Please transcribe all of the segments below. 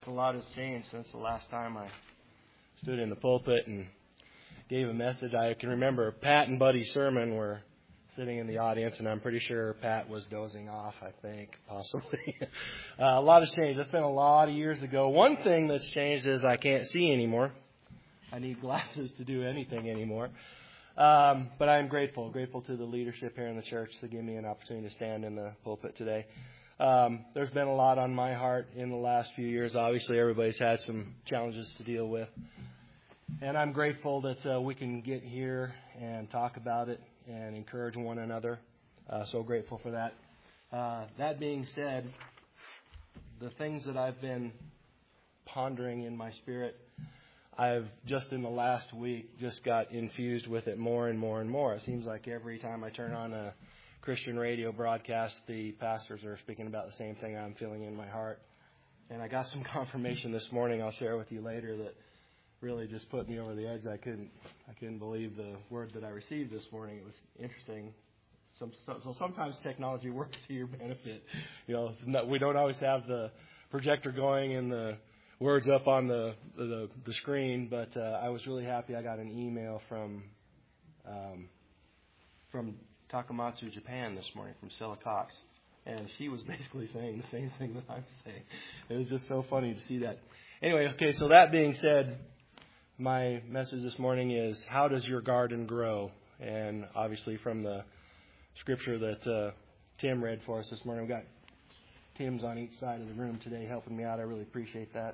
A lot has changed since the last time I stood in the pulpit and gave a message. I can remember Pat and Buddy's sermon were sitting in the audience, and I'm pretty sure Pat was dozing off, I think, possibly. A lot has changed. That's been a lot of years ago. One thing that's changed is I can't see anymore. I need glasses to do anything anymore. But I'm grateful to the leadership here in the church to give me an opportunity to stand in the pulpit today. There's been a lot on my heart in the last few years. Obviously, everybody's had some challenges to deal with. And I'm grateful that we can get here and talk about it and encourage one another. So grateful for that. That being said, the things that I've been pondering in my spirit, I've just in the last week just got infused with it more and more and more. It seems like every time I turn on a Christian radio broadcast, the pastors are speaking about the same thing I'm feeling in my heart. And I got some confirmation this morning I'll share with you later that really just put me over the edge. I couldn't believe the word that I received this morning. It was interesting. So sometimes technology works to your benefit. You know, we don't always have the projector going and the words up on the screen, but I was really happy. I got an email from Takamatsu, Japan this morning, from Stella Cox. And she was basically saying the same thing that I'm saying. It was just so funny to see that. Anyway, okay, so that being said, my message this morning is, how does your garden grow? And obviously from the scripture that Tim read for us this morning, we've got Tim's on each side of the room today helping me out. I really appreciate that.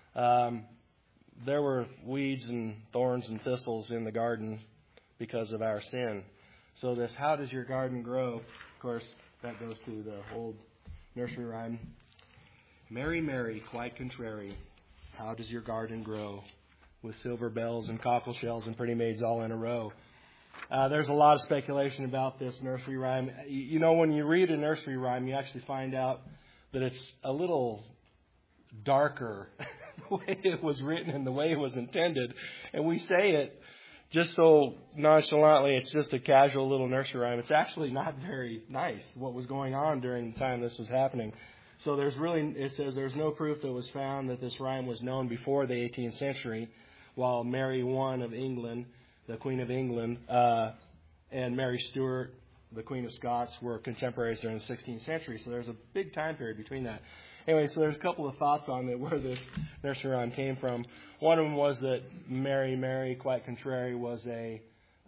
There were weeds and thorns and thistles in the garden because of our sin. So this, how does your garden grow? Of course, that goes to the old nursery rhyme. Mary, Mary, quite contrary, how does your garden grow? With silver bells and cockle shells and pretty maids all in a row. There's a lot of speculation about this nursery rhyme. You know, when you read a nursery rhyme, you actually find out that it's a little darker the way it was written and the way it was intended. And we say it just so nonchalantly, it's just a casual little nursery rhyme. It's actually not very nice what was going on during the time this was happening. So it says there's no proof that was found that this rhyme was known before the 18th century, while Mary I of England, the Queen of England, and Mary Stuart, the Queen of Scots, were contemporaries during the 16th century. So there's a big time period between that. Anyway, so there's a couple of thoughts on it, where this nursery rhyme came from. One of them was that Mary, Mary, quite contrary, was an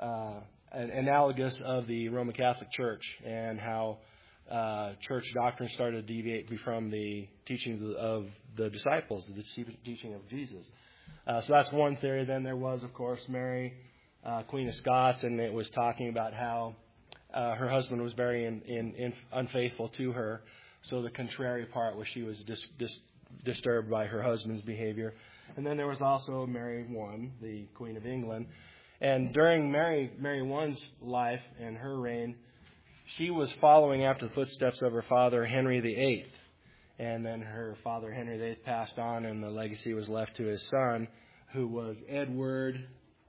analogous of the Roman Catholic Church and how church doctrine started to deviate from the teachings of the disciples, the teaching of Jesus. So that's one theory. Then there was, of course, Mary, Queen of Scots, and it was talking about how her husband was very unfaithful to her. So the contrary part was she was disturbed by her husband's behavior. And then there was also Mary I, the Queen of England. And during Mary I's life and her reign, she was following after the footsteps of her father, Henry VIII. And then her father, Henry VIII, passed on, and the legacy was left to his son, who was Edward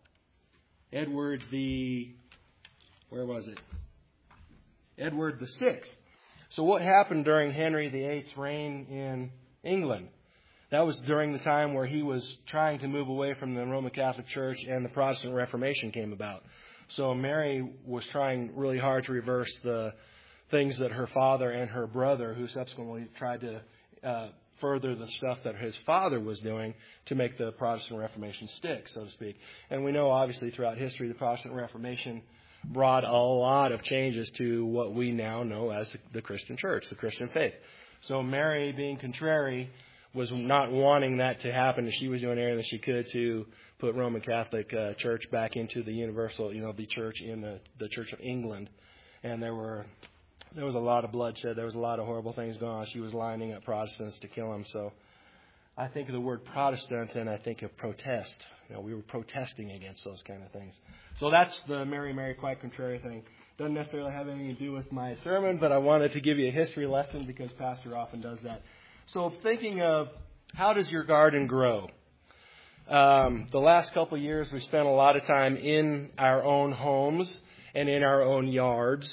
VI. So what happened during Henry VIII's reign in England? That was during the time where he was trying to move away from the Roman Catholic Church and the Protestant Reformation came about. So Mary was trying really hard to reverse the things that her father and her brother, who subsequently tried to further the stuff that his father was doing to make the Protestant Reformation stick, so to speak. And we know, obviously, throughout history, the Protestant Reformation brought a lot of changes to what we now know as the Christian church, the Christian faith. So Mary, being contrary, was not wanting that to happen, and she was doing everything that she could to put Roman Catholic Church back into the universal, the church in the Church of England. And there was a lot of bloodshed. There was a lot of horrible things going on. She was lining up Protestants to kill them. So I think of the word Protestant and I think of protest. We were protesting against those kind of things. So that's the Mary, Mary, quite contrary thing. Doesn't necessarily have anything to do with my sermon, but I wanted to give you a history lesson because Pastor often does that. So thinking of how does your garden grow? The last couple of years, we spent a lot of time in our own homes and in our own yards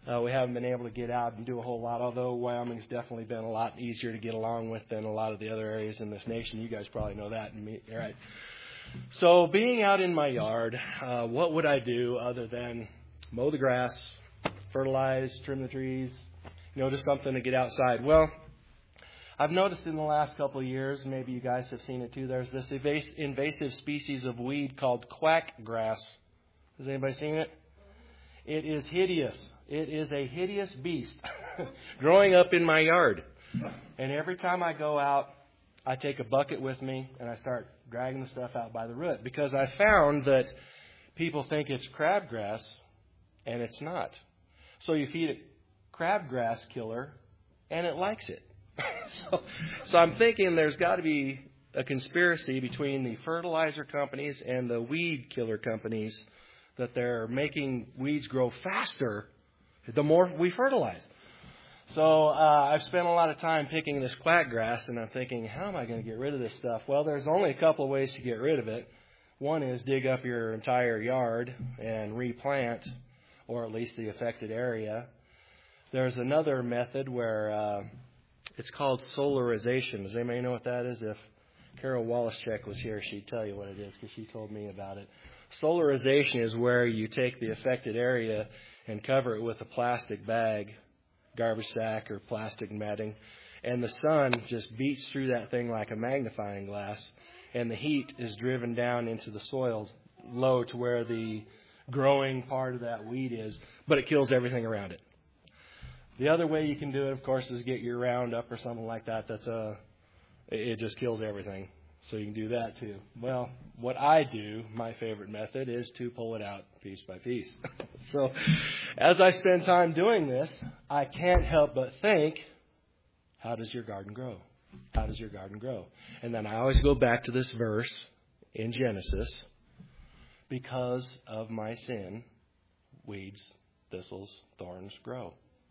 We haven't been able to get out and do a whole lot, although Wyoming's definitely been a lot easier to get along with than a lot of the other areas in this nation. You guys probably know that. Right? So being out in my yard, what would I do other than mow the grass, fertilize, trim the trees, just something to get outside? Well, I've noticed in the last couple of years, maybe you guys have seen it too, there's this invasive species of weed called quackgrass. Has anybody seen it? It is hideous. It is a hideous beast growing up in my yard. And every time I go out, I take a bucket with me and I start dragging the stuff out by the root, because I found that people think it's crabgrass and it's not. So you feed it crabgrass killer and it likes it. So I'm thinking there's got to be a conspiracy between the fertilizer companies and the weed killer companies, that they're making weeds grow faster the more we fertilize. So I've spent a lot of time picking this quackgrass, and I'm thinking, how am I going to get rid of this stuff? Well, there's only a couple of ways to get rid of it. One is dig up your entire yard and replant, or at least the affected area. There's another method where it's called solarization. Does anybody know what that is? If Carol Wallachek was here, she'd tell you what it is, because she told me about it. Solarization is where you take the affected area and cover it with a plastic bag, garbage sack, or plastic matting, and the sun just beats through that thing like a magnifying glass, and the heat is driven down into the soil low to where the growing part of that weed is, but it kills everything around it. The other way you can do it, of course, is get your Roundup or something like that. It just kills everything. So you can do that too. Well, what I do, my favorite method, is to pull it out piece by piece. So as I spend time doing this, I can't help but think, how does your garden grow? How does your garden grow? And then I always go back to this verse in Genesis. Because of my sin, weeds, thistles, thorns grow.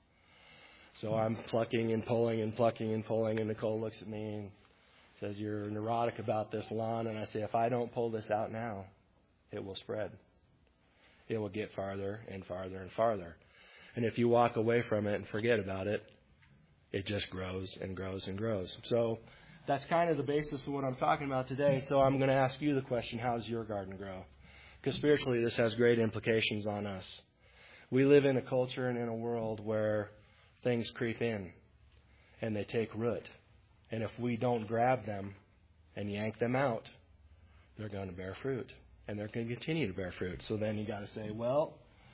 So I'm plucking and pulling and plucking and pulling, and Nicole looks at me and says, you're neurotic about this lawn. And I say, if I don't pull this out now, it will spread. It will get farther and farther and farther. And if you walk away from it and forget about it, it just grows and grows and grows. So that's kind of the basis of what I'm talking about today. So I'm going to ask you the question, how does your garden grow? Because spiritually, this has great implications on us. We live in a culture and in a world where things creep in and they take root. And if we don't grab them and yank them out, they're going to bear fruit. And they're going to continue to bear fruit. So then you got to say, well,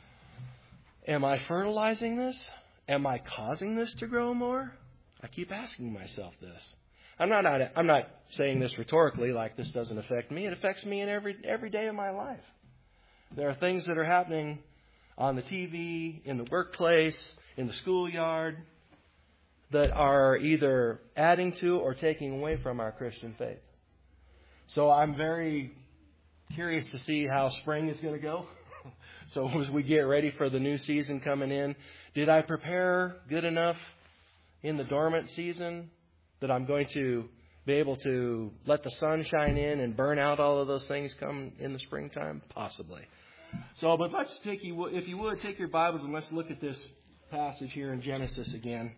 am I fertilizing this? Am I causing this to grow more? I keep asking myself this. I'm not saying this rhetorically, like this doesn't affect me. It affects me in every day of my life. There are things that are happening on the TV, in the workplace, in the schoolyard, that are either adding to or taking away from our Christian faith. So I'm very curious to see how spring is going to go. So as we get ready for the new season coming in, did I prepare good enough in the dormant season that I'm going to be able to let the sun shine in and burn out all of those things come in the springtime? Possibly. So, but let's take you, if you would, take your Bibles and let's look at this passage here in Genesis again.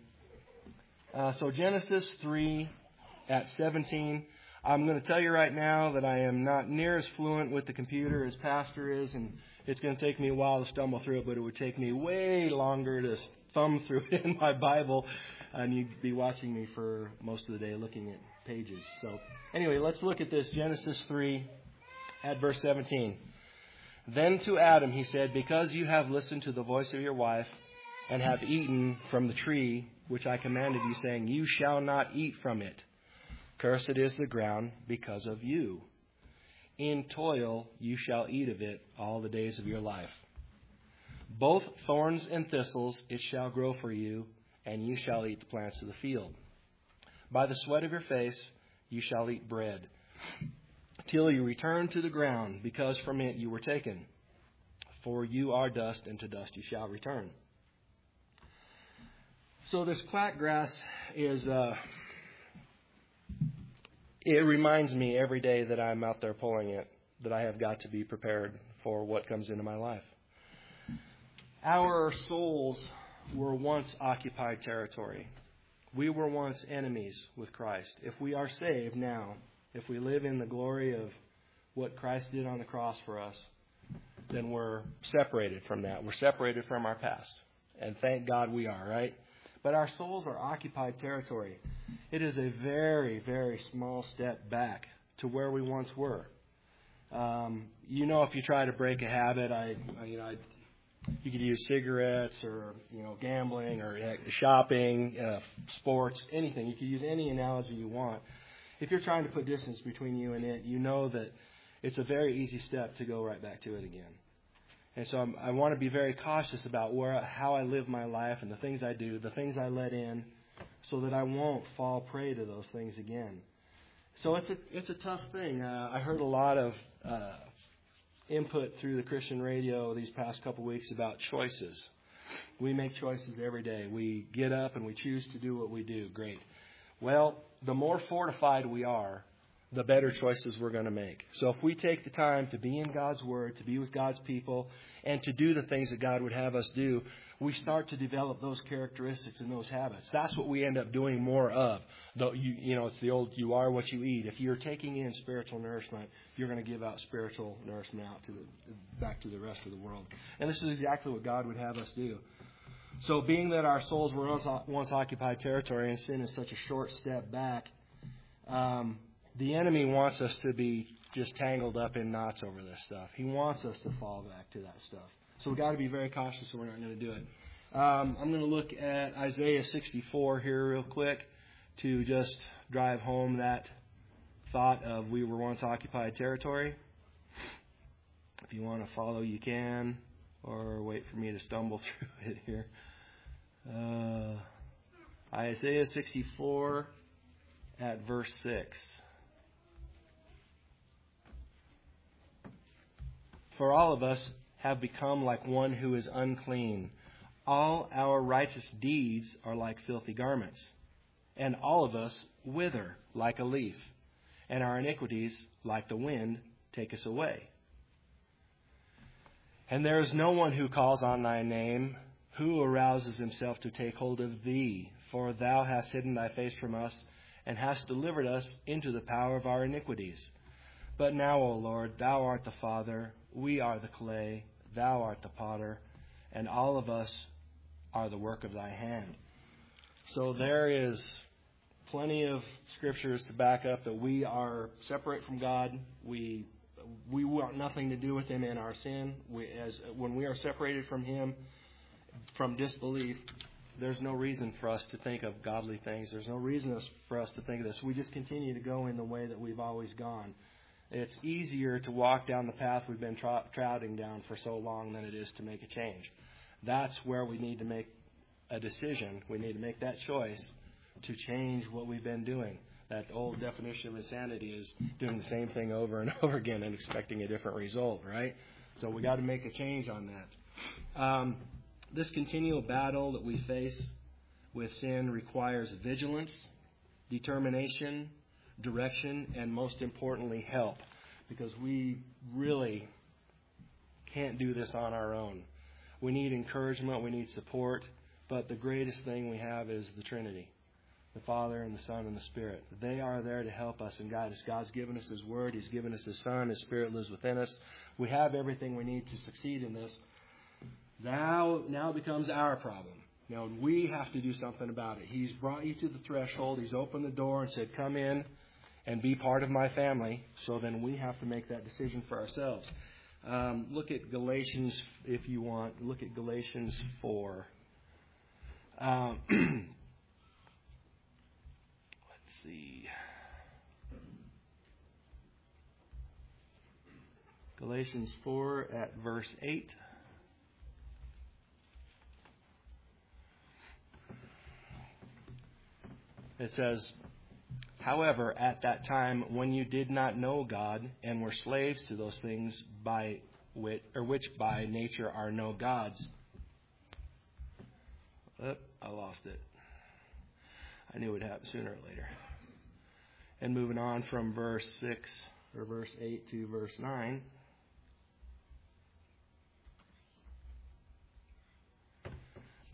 So Genesis 3 at 17. I'm going to tell you right now that I am not near as fluent with the computer as Pastor is, and it's going to take me a while to stumble through it, but it would take me way longer to thumb through it in my Bible, and you'd be watching me for most of the day looking at pages. So anyway, let's look at this. Genesis 3 at verse 17. Then to Adam he said, because you have listened to the voice of your wife and have eaten from the tree which I commanded you, saying, you shall not eat from it. Cursed is the ground because of you. In toil you shall eat of it all the days of your life. Both thorns and thistles it shall grow for you, and you shall eat the plants of the field. By the sweat of your face you shall eat bread, till you return to the ground, because from it you were taken. For you are dust, and to dust you shall return. So this quackgrass is, it reminds me every day that I'm out there pulling it, that I have got to be prepared for what comes into my life. Our souls were once occupied territory. We were once enemies with Christ. If we are saved now, if we live in the glory of what Christ did on the cross for us, then we're separated from that. We're separated from our past. And thank God we are, right? But our souls are occupied territory. It is a very, very small step back to where we once were. If you try to break a habit, you could use cigarettes or gambling or shopping, sports, anything. You could use any analogy you want. If you're trying to put distance between you and it, you know that it's a very easy step to go right back to it again. And so I want to be very cautious about how I live my life and the things I do, the things I let in, so that I won't fall prey to those things again. So it's a tough thing. I heard a lot of input through the Christian radio these past couple weeks about choices. We make choices every day. We get up and we choose to do what we do. Great. Well, the more fortified we are, the better choices we're going to make. So if we take the time to be in God's Word, to be with God's people, and to do the things that God would have us do, we start to develop those characteristics and those habits. That's what we end up doing more of. It's the old, you are what you eat. If you're taking in spiritual nourishment, you're going to give out spiritual nourishment back to the rest of the world. And this is exactly what God would have us do. So being that our souls were once occupied territory and sin is such a short step back, the enemy wants us to be just tangled up in knots over this stuff. He wants us to fall back to that stuff. So we've got to be very cautious so we're not going to do it. I'm going to look at Isaiah 64 here real quick to just drive home that thought of we were once occupied territory. If you want to follow, you can, or wait for me to stumble through it here. Isaiah 64 at verse 6. For all of us have become like one who is unclean. All our righteous deeds are like filthy garments. And all of us wither like a leaf. And our iniquities, like the wind, take us away. And there is no one who calls on thy name, who arouses himself to take hold of thee. For thou hast hidden thy face from us, and hast delivered us into the power of our iniquities. But now, O Lord, thou art the Father, we are the clay, thou art the potter, and all of us are the work of thy hand. So there is plenty of scriptures to back up that we are separate from God. We want nothing to do with Him in our sin. When we are separated from Him, from disbelief, there's no reason for us to think of godly things. There's no reason for us to think of this. We just continue to go in the way that we've always gone. It's easier to walk down the path we've been trotting down for so long than it is to make a change. That's where we need to make a decision. We need to make that choice to change what we've been doing. That old definition of insanity is doing the same thing over and over again and expecting a different result, right? So we got to make a change on that. This continual battle that we face with sin requires vigilance, determination, direction, and most importantly, help. Because we really can't do this on our own. We need encouragement, we need support, but the greatest thing we have is the Trinity. The Father and the Son and the Spirit. They are there to help us and guide us. God's given us His Word. He's given us His Son. His Spirit lives within us. We have everything we need to succeed in this. Now becomes our problem. Now we have to do something about it. He's brought you to the threshold. He's opened the door and said, come in and be part of my family. So then we have to make that decision for ourselves. Look at Galatians, if you want. Look at Galatians 4. Let's see. Galatians 4 at verse 8. It says, however, at that time when you did not know God and were slaves to those things which by nature are no gods. I lost it. I knew it would happen sooner or later. And moving on from verse 6 or verse 8 to verse 9.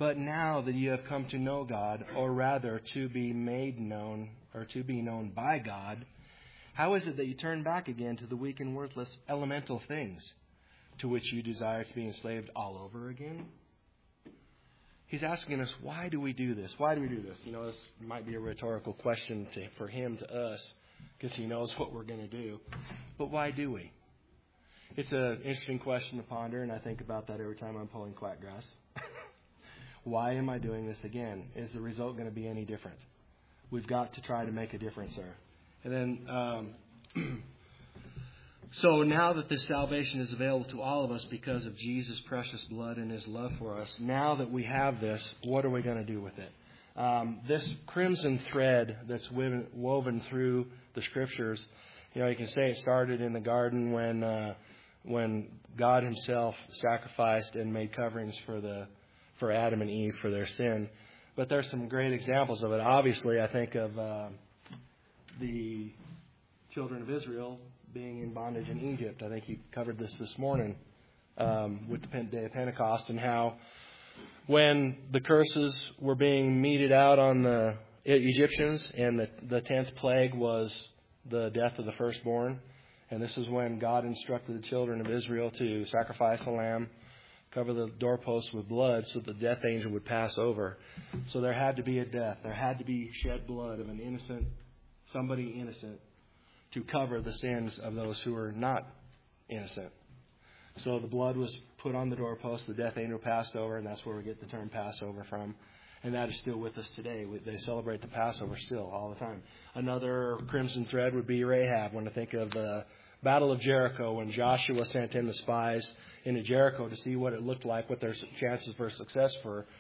But now that you have come to know God, or rather to be made known, or to be known by God, how is it that you turn back again to the weak and worthless elemental things to which you desire to be enslaved all over again? He's asking us, why do we do this? Why do we do this? You know, this might be a rhetorical question for him to us, because he knows what we're going to do. But why do we? It's an interesting question to ponder, and I think about that every time I'm pulling quackgrass. Why am I doing this again? Is the result going to be any different? We've got to try to make a difference there. And then, so now that this salvation is available to all of us because of Jesus' precious blood and His love for us, now that we have this, what are we going to do with it? This crimson thread that's woven through the Scriptures, you know, you can say it started in the garden when God Himself sacrificed and made coverings for Adam and Eve for their sin. But there's some great examples of it. Obviously, I think of the children of Israel being in bondage in Egypt. I think he covered this morning with the day of Pentecost, and how when the curses were being meted out on the Egyptians, and the 10th plague was the death of the firstborn, and this is when God instructed the children of Israel to sacrifice a lamb, cover the doorposts with blood so the death angel would pass over. So there had to be a death. There had to be shed blood of an innocent, somebody innocent, to cover the sins of those who were not innocent. So the blood was put on the doorpost, the death angel passed over, and that's where we get the term Passover from. And that is still with us today. They celebrate the Passover still all the time. Another crimson thread would be Rahab. When I think of the Battle of Jericho, when Joshua sent in the spies into Jericho to see what it looked like, what their chances for success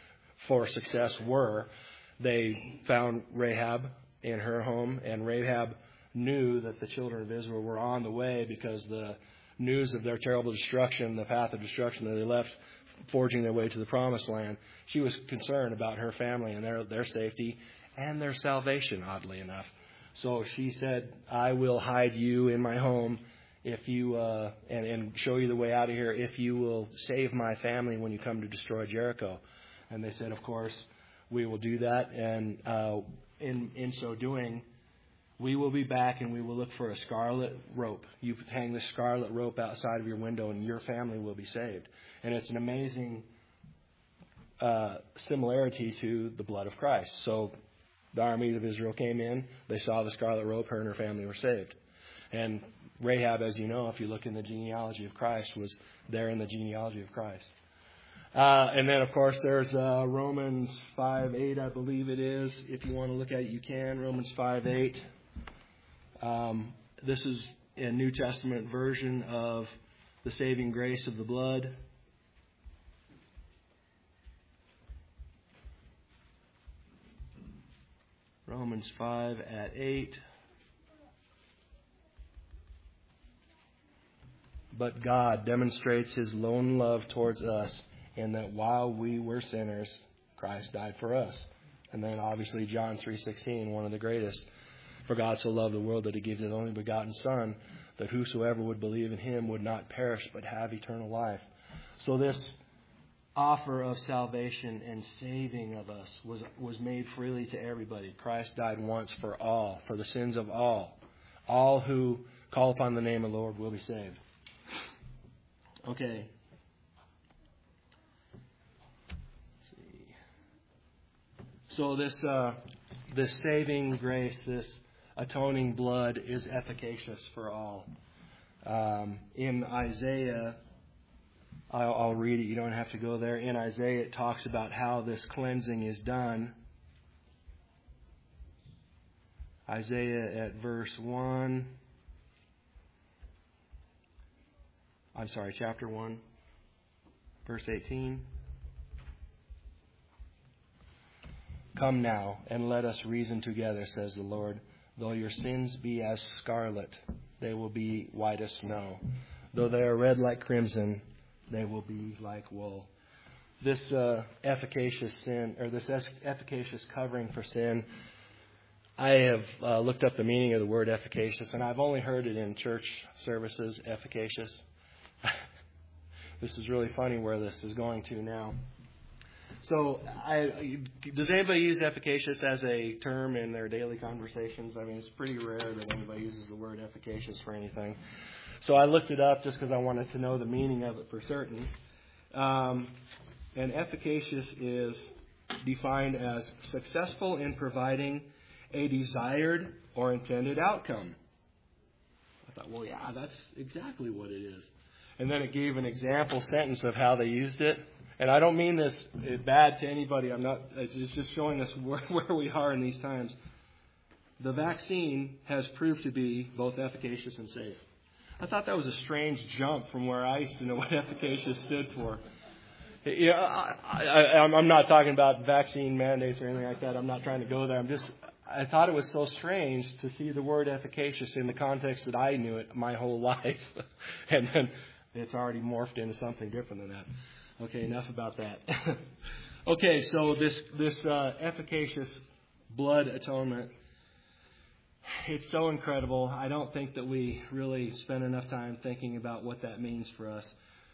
were, they found Rahab in her home, and Rahab knew that the children of Israel were on the way because the news of their terrible destruction, the path of destruction that they left, forging their way to the promised land. She was concerned about her family and their safety and their salvation, oddly enough. So she said, I will hide you in my home if you and show you the way out of here if you will save my family when you come to destroy Jericho. And they said, of course, we will do that. And in so doing, we will be back and we will look for a scarlet rope. You hang this scarlet rope outside of your window and your family will be saved. And it's an amazing similarity to the blood of Christ. So the army of Israel came in. They saw the scarlet rope. Her and her family were saved. And Rahab, as you know, if you look in the genealogy of Christ, was there in the genealogy of Christ. And then, of course, there's Romans 5:8, I believe it is. If you want to look at it, you can. Romans 5:8. This is a New Testament version of the saving grace of the blood. Romans 5:8. But God demonstrates His lone love towards us in that while we were sinners, Christ died for us. And then obviously John 3:16, one of the greatest. For God so loved the world that He gave His only begotten Son, that whosoever would believe in Him would not perish but have eternal life. So this offer of salvation and saving of us was made freely to everybody. Christ died once for all, for the sins of all. All who call upon the name of the Lord will be saved. Okay. Let's see. So this saving grace, this atoning blood is efficacious for all. In Isaiah, I'll read it. You don't have to go there. In Isaiah, it talks about how this cleansing is done. Isaiah at chapter 1, verse 18. Come now, and let us reason together, says the Lord. Though your sins be as scarlet, they will be white as snow. Though they are red like crimson, they will be like wool. This efficacious sin, or this efficacious covering for sin, I have looked up the meaning of the word efficacious, and I've only heard it in church services, efficacious. This is really funny where this is going to now. So, does anybody use efficacious as a term in their daily conversations? I mean, it's pretty rare that anybody uses the word efficacious for anything. So I looked it up just because I wanted to know the meaning of it for certain. And efficacious is defined as successful in providing a desired or intended outcome. I thought, well, yeah, that's exactly what it is. And then it gave an example sentence of how they used it. And I don't mean this bad to anybody. It's just showing us where we are in these times. The vaccine has proved to be both efficacious and safe. I thought that was a strange jump from where I used to know what efficacious stood for. You know, I'm not talking about vaccine mandates or anything like that. I'm not trying to go there. I thought it was so strange to see the word efficacious in the context that I knew it my whole life. And then it's already morphed into something different than that. Okay, enough about that. Okay, so this efficacious blood atonement, it's so incredible. I don't think that we really spend enough time thinking about what that means for us.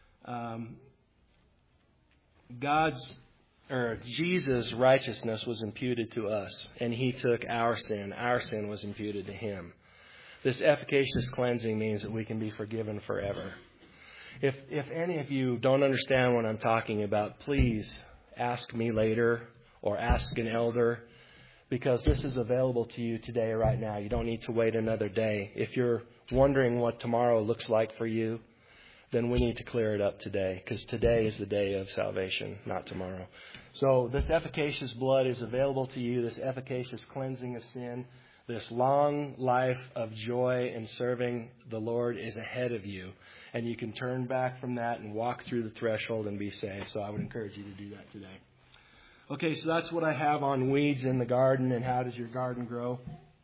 Jesus' righteousness was imputed to us, and He took our sin. Our sin was imputed to Him. This efficacious cleansing means that we can be forgiven forever. If any of you don't understand what I'm talking about, please ask me later or ask an elder, because this is available to you today, right now. You don't need to wait another day. If you're wondering what tomorrow looks like for you, then we need to clear it up today, because today is the day of salvation, not tomorrow. So this efficacious blood is available to you, this efficacious cleansing of sin, this long life of joy in serving the Lord is ahead of you. And you can turn back from that and walk through the threshold and be saved. So I would encourage you to do that today. Okay, so that's what I have on weeds in the garden and how does your garden grow.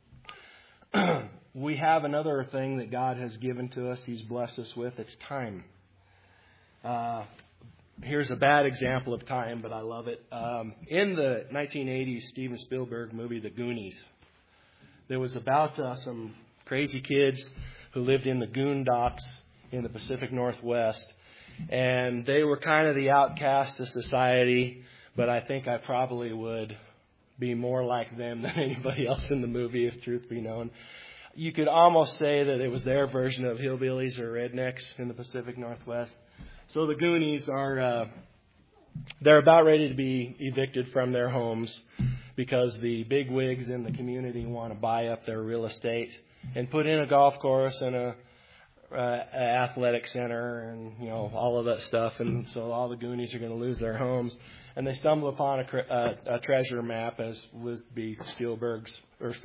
We have another thing that God has given to us. He's blessed us with. It's time. Here's a bad example of time, but I love it. In the 1980s Steven Spielberg movie, The Goonies, there was about some crazy kids who lived in the Goondocks in the Pacific Northwest. And they were kind of the outcast of society, but I think I probably would be more like them than anybody else in the movie, if truth be known. You could almost say that it was their version of hillbillies or rednecks in the Pacific Northwest. So the Goonies they're about ready to be evicted from their homes because the big wigs in the community want to buy up their real estate and put in a golf course and a athletic center and all of that stuff. And so all the Goonies are going to lose their homes. And they stumble upon a treasure map, as would be Spielberg's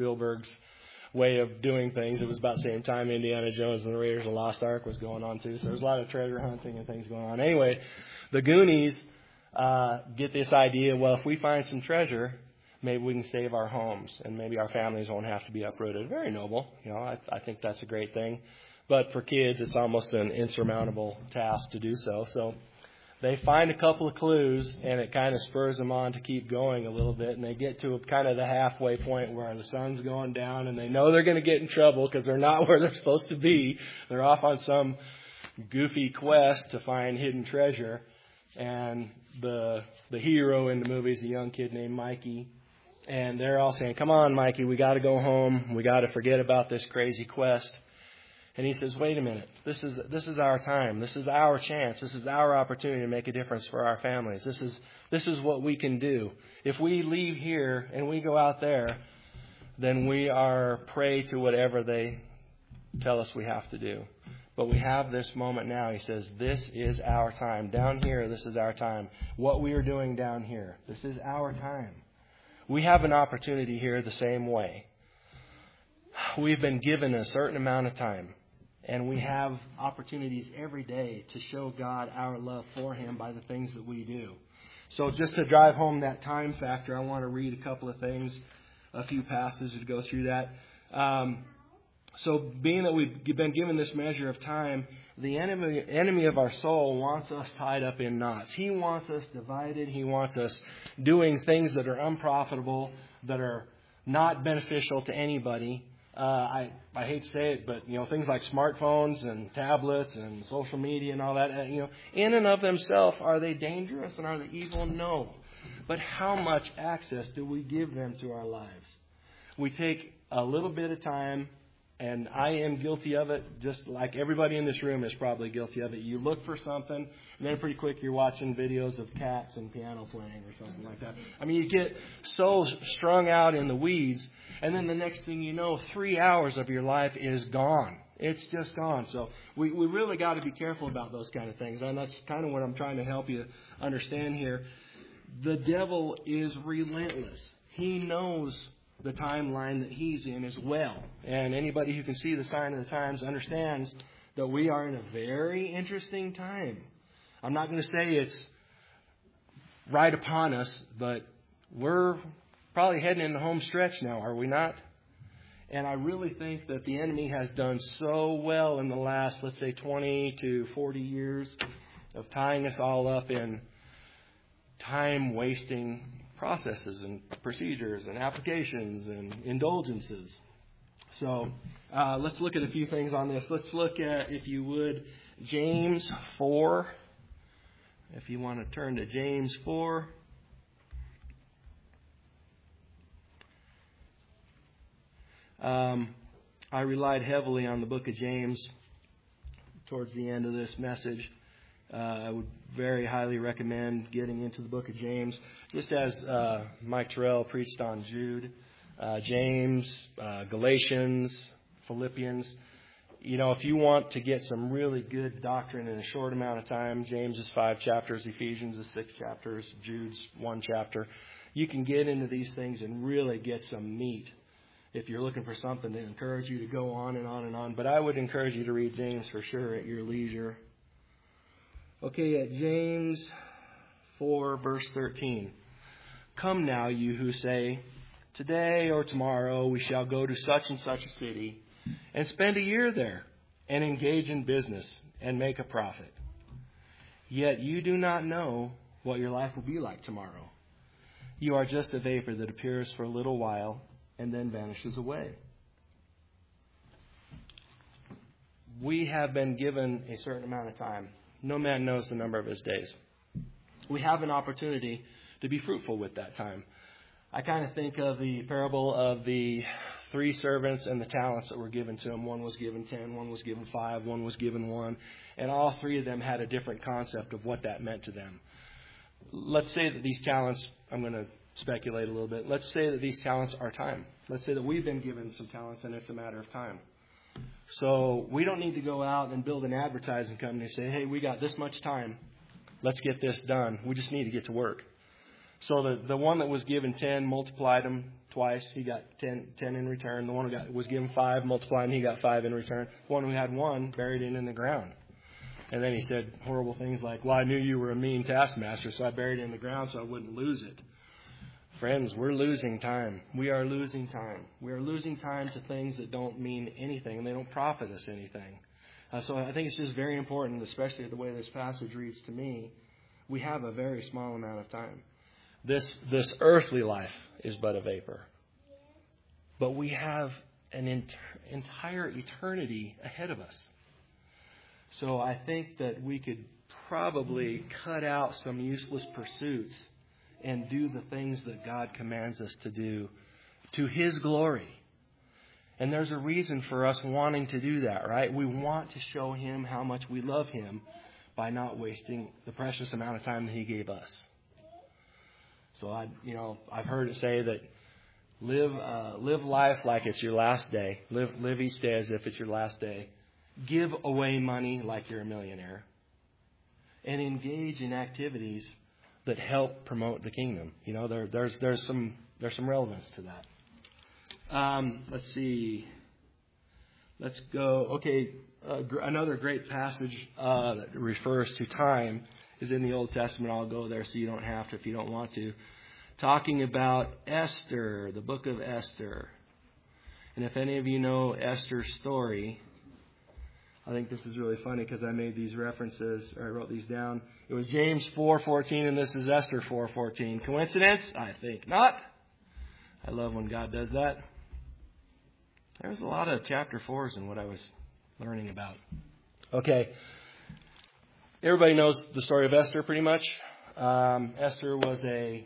way of doing things. It was about the same time Indiana Jones and the Raiders of the Lost Ark was going on too. So there's a lot of treasure hunting and things going on. Anyway, the Goonies get this idea, well, if we find some treasure, maybe we can save our homes and maybe our families won't have to be uprooted. Very noble. I think that's a great thing. But for kids, it's almost an insurmountable task to do so. So they find a couple of clues, and it kind of spurs them on to keep going a little bit. And they get to kind of the halfway point where the sun's going down, and they know they're going to get in trouble because they're not where they're supposed to be. They're off on some goofy quest to find hidden treasure. And the hero in the movie is a young kid named Mikey. And they're all saying, "Come on, Mikey, we got to go home. We got to forget about this crazy quest." And he says, "Wait a minute. This is our time. This is our chance. This is our opportunity to make a difference for our families. This is what we can do. If we leave here and we go out there, then we are prey to whatever they tell us we have to do. But we have this moment now." He says, "This is our time. Down here, this is our time. What we are doing down here, this is our time. We have an opportunity here the same way. We've been given a certain amount of time. And we have opportunities every day to show God our love for Him by the things that we do." So just to drive home that time factor, I want to read a couple of things, a few passages to go through that. So being that we've been given this measure of time, the enemy of our soul wants us tied up in knots. He wants us divided. He wants us doing things that are unprofitable, that are not beneficial to anybody. I hate to say it, but things like smartphones and tablets and social media and all that, in and of themselves, are they dangerous and are they evil? No. but how much access do we give them to our lives? We take a little bit of time, and I am guilty of it, just like everybody in this room is probably guilty of it. You look for something, and then pretty quick you're watching videos of cats and piano playing or something like that. I mean, you get so strung out in the weeds, and then the next thing you know, 3 hours of your life is gone. It's just gone. So we really got to be careful about those kind of things. And that's kind of what I'm trying to help you understand here. The devil is relentless. He knows the timeline that he's in as well. And anybody who can see the sign of the times understands that we are in a very interesting time. I'm not going to say it's right upon us, but we're probably heading in the home stretch now, are we not? And I really think that the enemy has done so well in the last, let's say, 20 to 40 years of tying us all up in time-wasting processes and procedures and applications and indulgences. So let's look at a few things on this. Let's look at, if you would, James 4. If you want to turn to James 4. I relied heavily on the book of James towards the end of this message. I would very highly recommend getting into the book of James. Just as Mike Terrell preached on Jude, James, Galatians, Philippians. You know, if you want to get some really good doctrine in a short amount of time, James is 5 chapters, Ephesians is 6 chapters, Jude's 1 chapter. You can get into these things and really get some meat if you're looking for something to encourage you to go on and on and on. But I would encourage you to read James for sure at your leisure. Okay, at James 4, verse 13. Come now, you who say, today or tomorrow we shall go to such and such a city and spend a year there and engage in business and make a profit. Yet you do not know what your life will be like tomorrow. You are just a vapor that appears for a little while and then vanishes away. We have been given a certain amount of time. No man knows the number of his days. We have an opportunity to be fruitful with that time. I kind of think of the parable of the 3 servants and the talents that were given to them. One was given 10, one was given 5, one was given 1. And all 3 of them had a different concept of what that meant to them. Let's say that these talents, I'm going to speculate a little bit. Let's say that these talents are time. Let's say that we've been given some talents and it's a matter of time. So we don't need to go out and build an advertising company and say, hey, we got this much time. Let's get this done. We just need to get to work. So the one that was given 10 multiplied them twice. He got 10 in return. The one who was given 5 multiplied and he got 5 in return. The one who had 1 buried it in the ground. And then he said horrible things like, well, I knew you were a mean taskmaster, so I buried it in the ground so I wouldn't lose it. Friends, we're losing time. We are losing time. We are losing time to things that don't mean anything and they don't profit us anything. So I think it's just very important, especially the way this passage reads to me. We have a very small amount of time. This earthly life is but a vapor. But we have an entire eternity ahead of us. So I think that we could probably cut out some useless pursuits and do the things that God commands us to do to His glory. And there's a reason for us wanting to do that, right? We want to show Him how much we love Him by not wasting the precious amount of time that He gave us. So I've heard it say that live life like it's your last day. Live each day as if it's your last day. Give away money like you're a millionaire. And engage in activities that help promote the kingdom. You know, there's some relevance to that. Let's see. Let's go. Okay, another great passage that refers to time is in the Old Testament. I'll go there so you don't have to if you don't want to. Talking about Esther, the book of Esther. And if any of you know Esther's story, I think this is really funny because I made these references, or I wrote these down. It was James 4:14, and this is Esther 4:14. Coincidence? I think not. I love when God does that. There's a lot of chapter 4s in what I was learning about. Okay. Everybody knows the story of Esther pretty much. Esther was a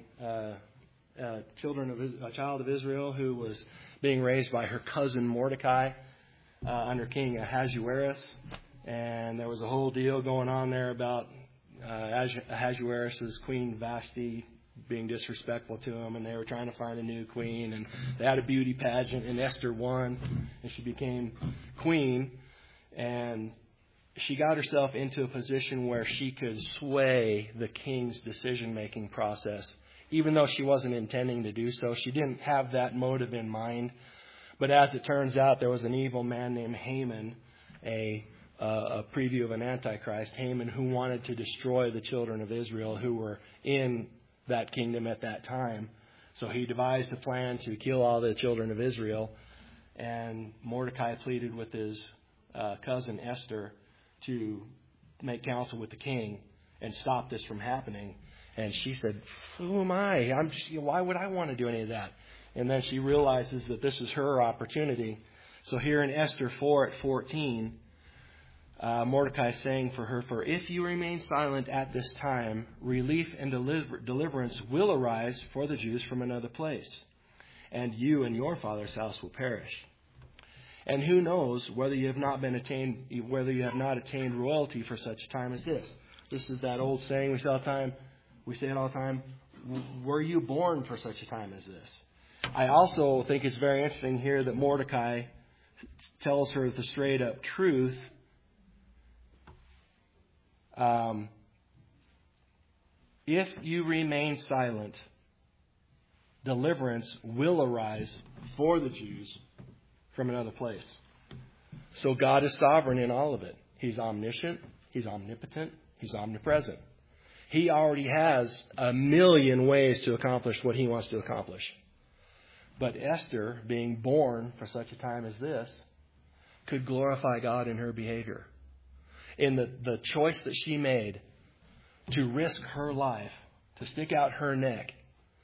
child of Israel who was being raised by her cousin Mordecai under King Ahasuerus. And there was a whole deal going on there about Ahasuerus' Queen Vashti being disrespectful to him, and they were trying to find a new queen, and they had a beauty pageant, and Esther won, and she became queen, and she got herself into a position where she could sway the king's decision-making process. Even though she wasn't intending to do so, she didn't have that motive in mind. But as it turns out, there was an evil man named Haman, a preview of an antichrist, Haman, who wanted to destroy the children of Israel who were in that kingdom at that time. So he devised a plan to kill all the children of Israel. And Mordecai pleaded with his cousin Esther to make counsel with the king and stop this from happening. And she said, "Who am I? Why would I want to do any of that?" And then she realizes that this is her opportunity. So here in Esther 4:14, Mordecai is saying for her, "For if you remain silent at this time, relief and deliverance will arise for the Jews from another place, and you and your father's house will perish. And who knows whether you have not attained royalty for such a time as this." This is that old saying we say it all the time. Were you born for such a time as this? I also think it's very interesting here that Mordecai tells her the straight up truth. If you remain silent, deliverance will arise for the Jews from another place. So God is sovereign in all of it. He's omniscient, He's omnipotent, He's omnipresent. He already has a million ways to accomplish what He wants to accomplish. But Esther, being born for such a time as this, could glorify God in her behavior. In the choice that she made to risk her life, to stick out her neck.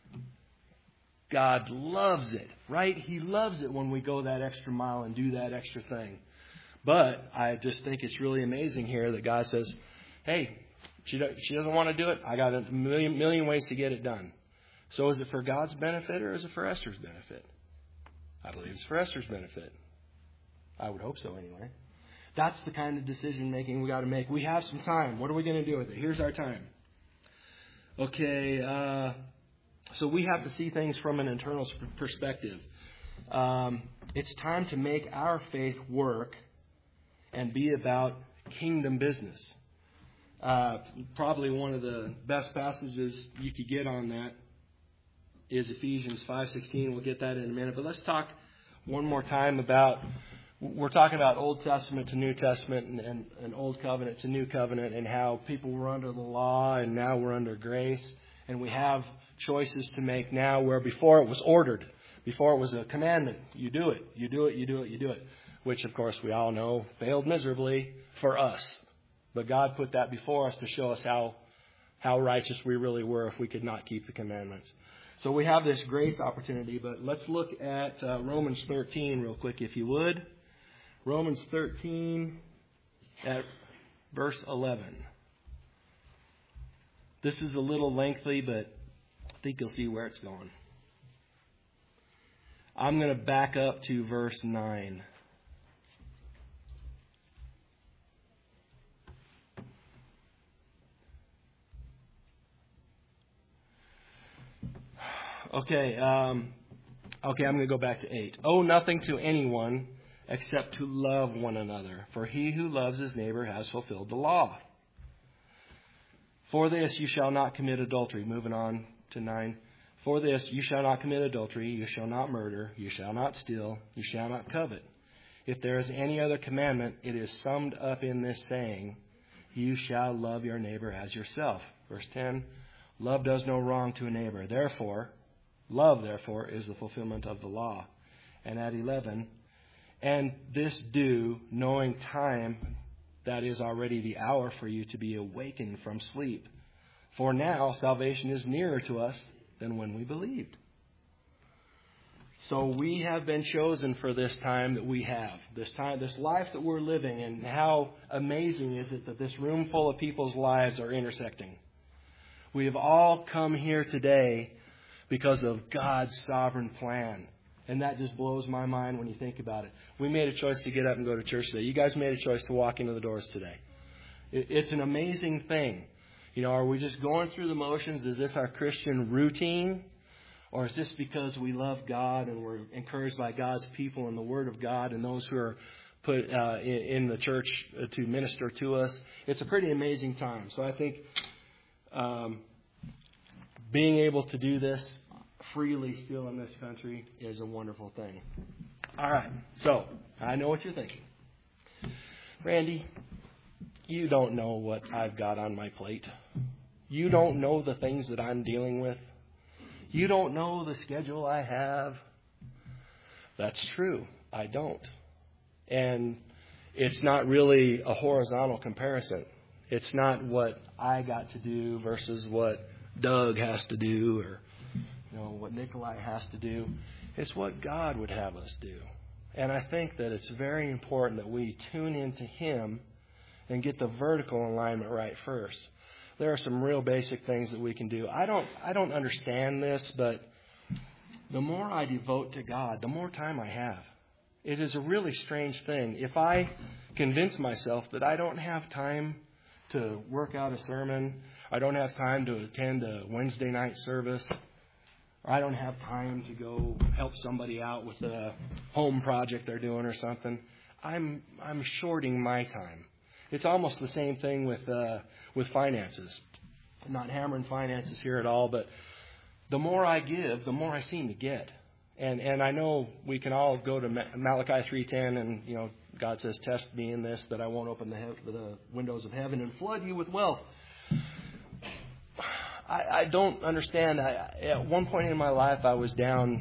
God loves it, right? He loves it when we go that extra mile and do that extra thing. But I just think it's really amazing here that God says, hey, she doesn't want to do it. I got a million ways to get it done. So is it for God's benefit or is it for Esther's benefit? I believe it's for Esther's benefit. I would hope so anyway. That's the kind of decision making we got to make. We have some time. What are we going to do with it? Here's our time. Okay, so we have to see things from an internal perspective. It's time to make our faith work and be about kingdom business. Probably one of the best passages you could get on that is Ephesians 5:16. We'll get that in a minute. But let's talk one more time about, we're talking about Old Testament to New Testament and Old Covenant to New Covenant and how people were under the law and now we're under grace. And we have choices to make now where before it was ordered. Before it was a commandment. You do it. You do it. You do it. You do it. Which, of course, we all know failed miserably for us. But God put that before us to show us how righteous we really were if we could not keep the commandments. So we have this grace opportunity. But let's look at Romans 13 real quick, if you would. Romans 13 at verse 11. This is a little lengthy, but I think you'll see where it's going. I'm going to back up to verse 9. Okay, I'm going to go back to 8. Owe nothing to anyone except to love one another, for he who loves his neighbor has fulfilled the law. For this you shall not commit adultery. Moving on to 9. For this you shall not commit adultery, you shall not murder, you shall not steal, you shall not covet. If there is any other commandment, it is summed up in this saying, you shall love your neighbor as yourself. Verse 10, love does no wrong to a neighbor. Love, therefore, is the fulfillment of the law. And at 11, and this do, knowing time, that is already the hour for you to be awakened from sleep. For now, salvation is nearer to us than when we believed. So we have been chosen for this time that we have. This life that we're living, and how amazing is it that this room full of people's lives are intersecting. We have all come here today because of God's sovereign plan. And that just blows my mind when you think about it. We made a choice to get up and go to church today. You guys made a choice to walk into the doors today. It's an amazing thing. You know, are we just going through the motions? Is this our Christian routine? Or is this because we love God and we're encouraged by God's people and the Word of God and those who are put in the church to minister to us? It's a pretty amazing time. So I think being able to do this freely still in this country is a wonderful thing. All right. So I know what you're thinking. Randy, you don't know what I've got on my plate. You don't know the things that I'm dealing with. You don't know the schedule I have. That's true. I don't. And it's not really a horizontal comparison. It's not what I got to do versus what Doug has to do or what Nikolai has to do. It's what God would have us do. And I think that it's very important that we tune into Him and get the vertical alignment right first. There are some real basic things that we can do. I don't understand this, but the more I devote to God, the more time I have. It is a really strange thing. If I convince myself that I don't have time to work out a sermon, I don't have time to attend a Wednesday night service, or I don't have time to go help somebody out with a home project they're doing or something, I'm shorting my time. It's almost the same thing with finances. I'm not hammering finances here at all, but the more I give, the more I seem to get. And I know we can all go to Malachi 3:10, and God says, "Test me in this, that I won't open the windows of heaven and flood you with wealth." I don't understand. At one point in my life, I was down,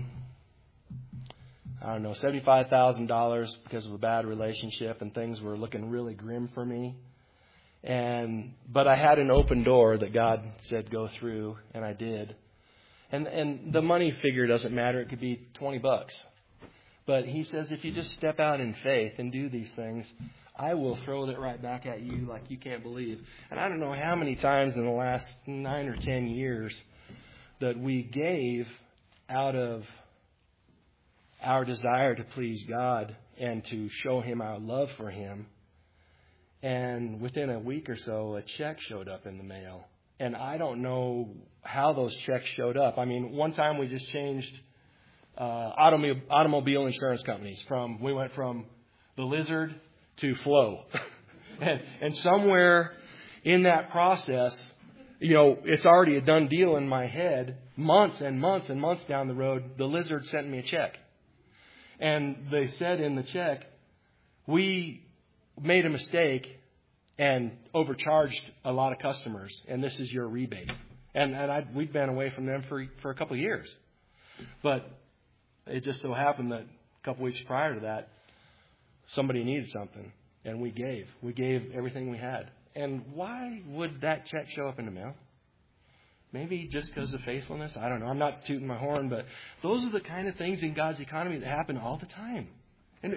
$75,000 because of a bad relationship, and things were looking really grim for me. But I had an open door that God said go through, and I did. And the money figure doesn't matter. It could be $20. But He says, if you just step out in faith and do these things, I will throw that right back at you like you can't believe. And I don't know how many times in the last 9 or 10 years that we gave out of our desire to please God and to show Him our love for Him. And within a week or so, a check showed up in the mail. And I don't know how those checks showed up. I mean, one time we just changed automobile insurance companies. We went from the Lizard to Flo. and somewhere in that process, it's already a done deal in my head. Months and months and months down the road, the Lizard sent me a check. And they said in the check, we made a mistake and overcharged a lot of customers, and this is your rebate. And we'd been away from them for a couple of years. But it just so happened that a couple of weeks prior to that, somebody needed something, and we gave. We gave everything we had. And why would that check show up in the mail? Maybe just because of faithfulness. I don't know. I'm not tooting my horn, but those are the kind of things in God's economy that happen all the time. And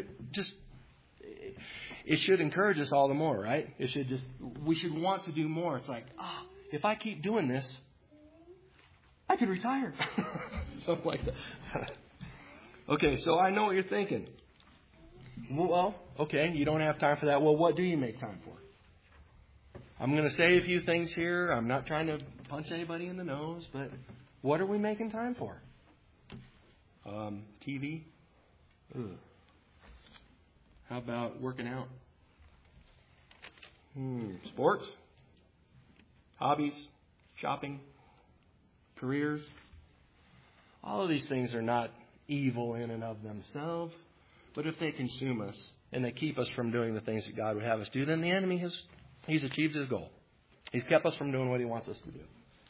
it should encourage us all the more, right? We should want to do more. It's like, if I keep doing this, I could retire. Something like that. Okay, so I know what you're thinking. Well, okay, you don't have time for that. Well, what do you make time for? I'm going to say a few things here. I'm not trying to punch anybody in the nose, but what are we making time for? TV? Ugh. How about working out? Sports? Hobbies? Shopping? Careers? All of these things are not evil in and of themselves, but if they consume us and they keep us from doing the things that God would have us do, then the enemy he's achieved his goal. He's kept us from doing what He wants us to do.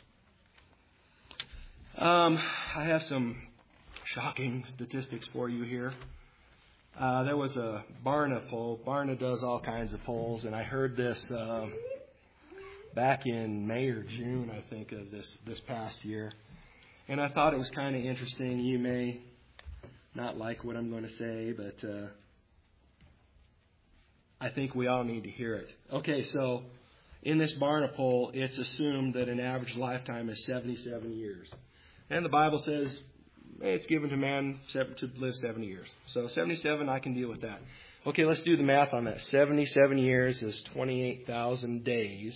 I have some shocking statistics for you here. There was a Barna poll. Barna does all kinds of polls, and I heard this back in May or June, I think, of this past year. And I thought it was kind of interesting. You may not like what I'm going to say, but I think we all need to hear it. Okay, so in this Barna poll, it's assumed that an average lifetime is 77 years. And the Bible says it's given to man to live 70 years. So 77, I can deal with that. Okay, let's do the math on that. 77 years is 28,000 days,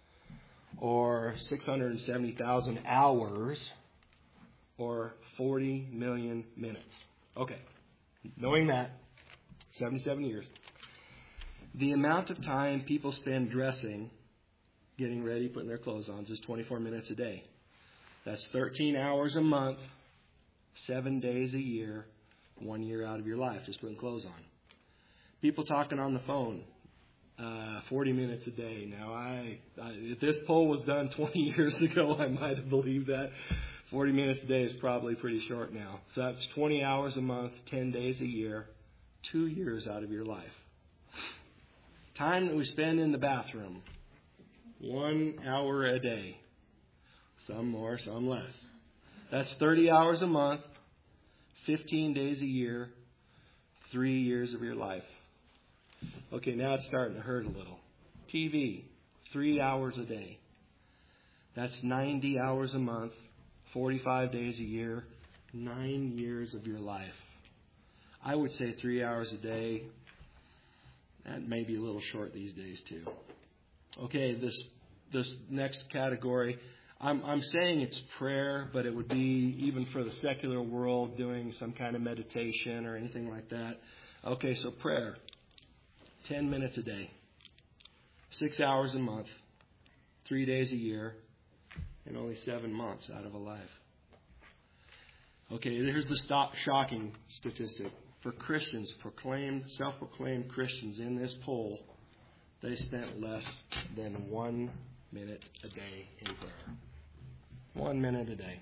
or 670,000 hours, or 40 million minutes. Okay, knowing that, 77 years. The amount of time people spend dressing, getting ready, putting their clothes on, is 24 minutes a day. That's 13 hours a month, 7 days a year, 1 year out of your life, just putting clothes on. People talking on the phone, 40 minutes a day. Now, if this poll was done 20 years ago, I might have believed that. 40 minutes a day is probably pretty short now. So that's 20 hours a month, 10 days a year, 2 years out of your life. Time that we spend in the bathroom, 1 hour a day. Some more, some less. That's 30 hours a month, 15 days a year, 3 years of your life. Okay, now it's starting to hurt a little. TV, 3 hours a day. That's 90 hours a month, 45 days a year, 9 years of your life. I would say 3 hours a day. That may be a little short these days too. Okay, this next category, I'm saying it's prayer, but it would be even for the secular world doing some kind of meditation or anything like that. Okay, so prayer, 10 minutes a day, 6 hours a month, 3 days a year, and only 7 months out of a life. Okay, here's the shocking statistic. For Christians, self-proclaimed Christians in this poll, they spent less than 1 minute a day in prayer. 1 minute a day.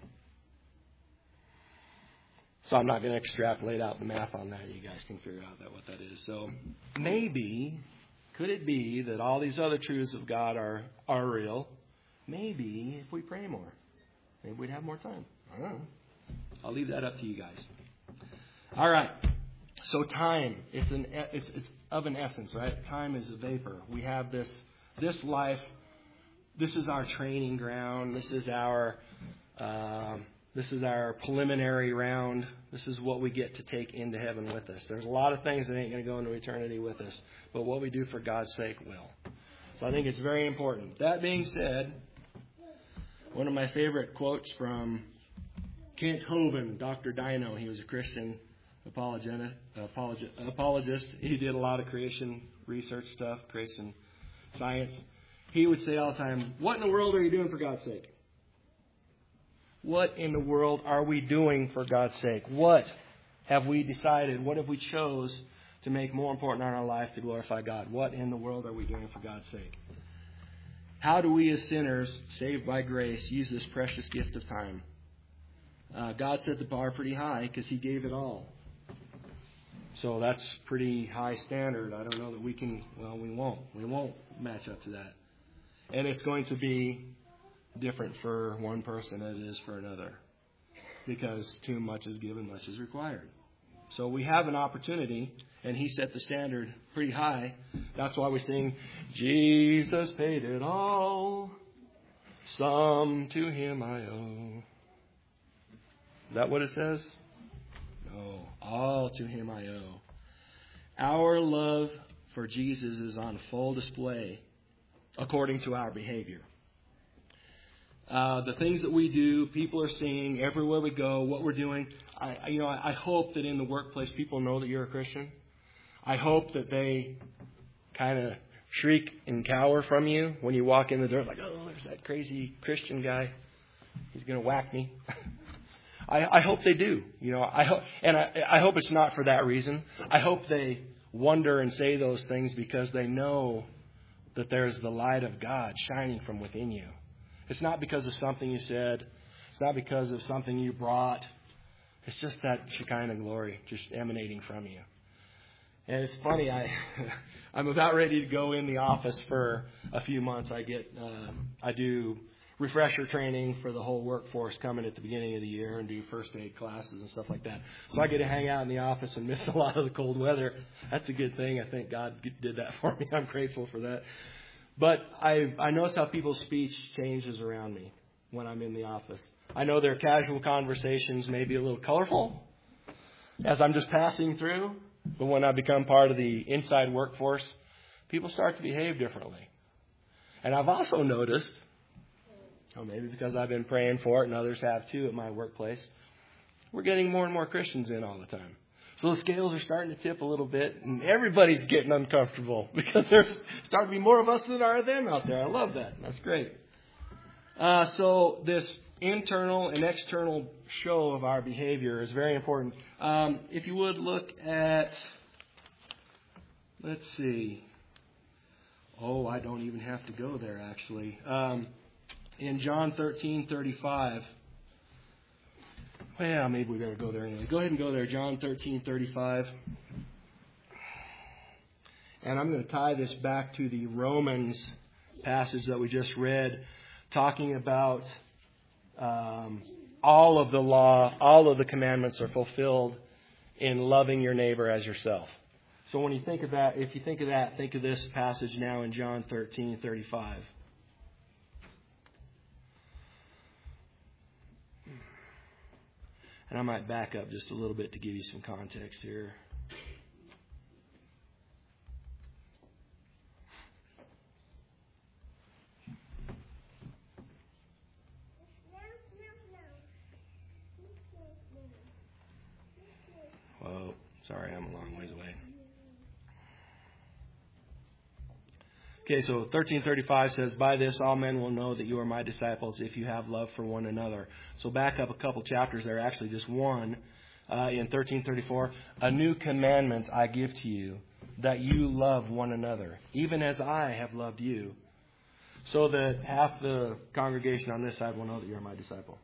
So I'm not going to extrapolate out the math on that. You guys can figure out what that is. So maybe, could it be that all these other truths of God are real? Maybe if we pray more, maybe we'd have more time. I don't know. I'll leave that up to you guys. All right. So time, it's of an essence, right? Time is a vapor. We have this life. This is our training ground. This is our preliminary round. This is what we get to take into heaven with us. There's a lot of things that ain't going to go into eternity with us, but what we do for God's sake will. So I think it's very important. That being said, one of my favorite quotes from Kent Hovind, Dr. Dino, he was a Christian apologist. He did a lot of creation research stuff, creation science. He would say all the time, what in the world are you doing for God's sake? What in the world are we doing for God's sake? What have we decided? What have we chose to make more important in our life to glorify God? What in the world are we doing for God's sake? How do we as sinners, saved by grace, use this precious gift of time? God set the bar pretty high because He gave it all. So that's pretty high standard. I don't know that we can, we won't match up to that. And it's going to be different for one person than it is for another. Because too much is given, much is required. So we have an opportunity, and He set the standard pretty high. That's why we sing, Jesus paid it all, some to Him I owe. Is that what it says? No, all to Him I owe. Our love for Jesus is on full display according to our behavior. The things that we do, people are seeing everywhere we go, what we're doing. I hope that in the workplace people know that you're a Christian. I hope that they kind of shriek and cower from you when you walk in the door, like, oh, there's that crazy Christian guy. He's going to whack me. I hope they do. I hope it's not for that reason. I hope they wonder and say those things because they know that there's the light of God shining from within you. It's not because of something you said. It's not because of something you brought. It's just that Shekinah glory just emanating from you. And it's funny, I'm about ready to go in the office for a few months. I do refresher training for the whole workforce coming at the beginning of the year and do first aid classes and stuff like that. So I get to hang out in the office and miss a lot of the cold weather. That's a good thing. I think God did that for me. I'm grateful for that. But I notice how people's speech changes around me when I'm in the office. I know their casual conversations may be a little colorful as I'm just passing through. But when I become part of the inside workforce, people start to behave differently. And I've also noticed, maybe because I've been praying for it and others have too at my workplace, we're getting more and more Christians in all the time. So the scales are starting to tip a little bit, and everybody's getting uncomfortable because there's starting to be more of us than are them out there. I love that. That's great. So this internal and external show of our behavior is very important. If you would look at, let's see. Oh, I don't even have to go there, actually. In John 13:35. Well, maybe we better go there anyway. Go ahead and go there, John 13:35. And I'm going to tie this back to the Romans passage that we just read, talking about all of the law, all of the commandments are fulfilled in loving your neighbor as yourself. So when you think of that, if you think of that, think of this passage now in John 13:35. And I might back up just a little bit to give you some context here. Whoa, sorry, I'm a long ways away. Okay, so 13:35 says, "By this all men will know that you are my disciples if you have love for one another." So back up a couple chapters there, actually just one. In 13:34, "A new commandment I give to you, that you love one another, even as I have loved you, so that half the congregation on this side will know that you're my disciple."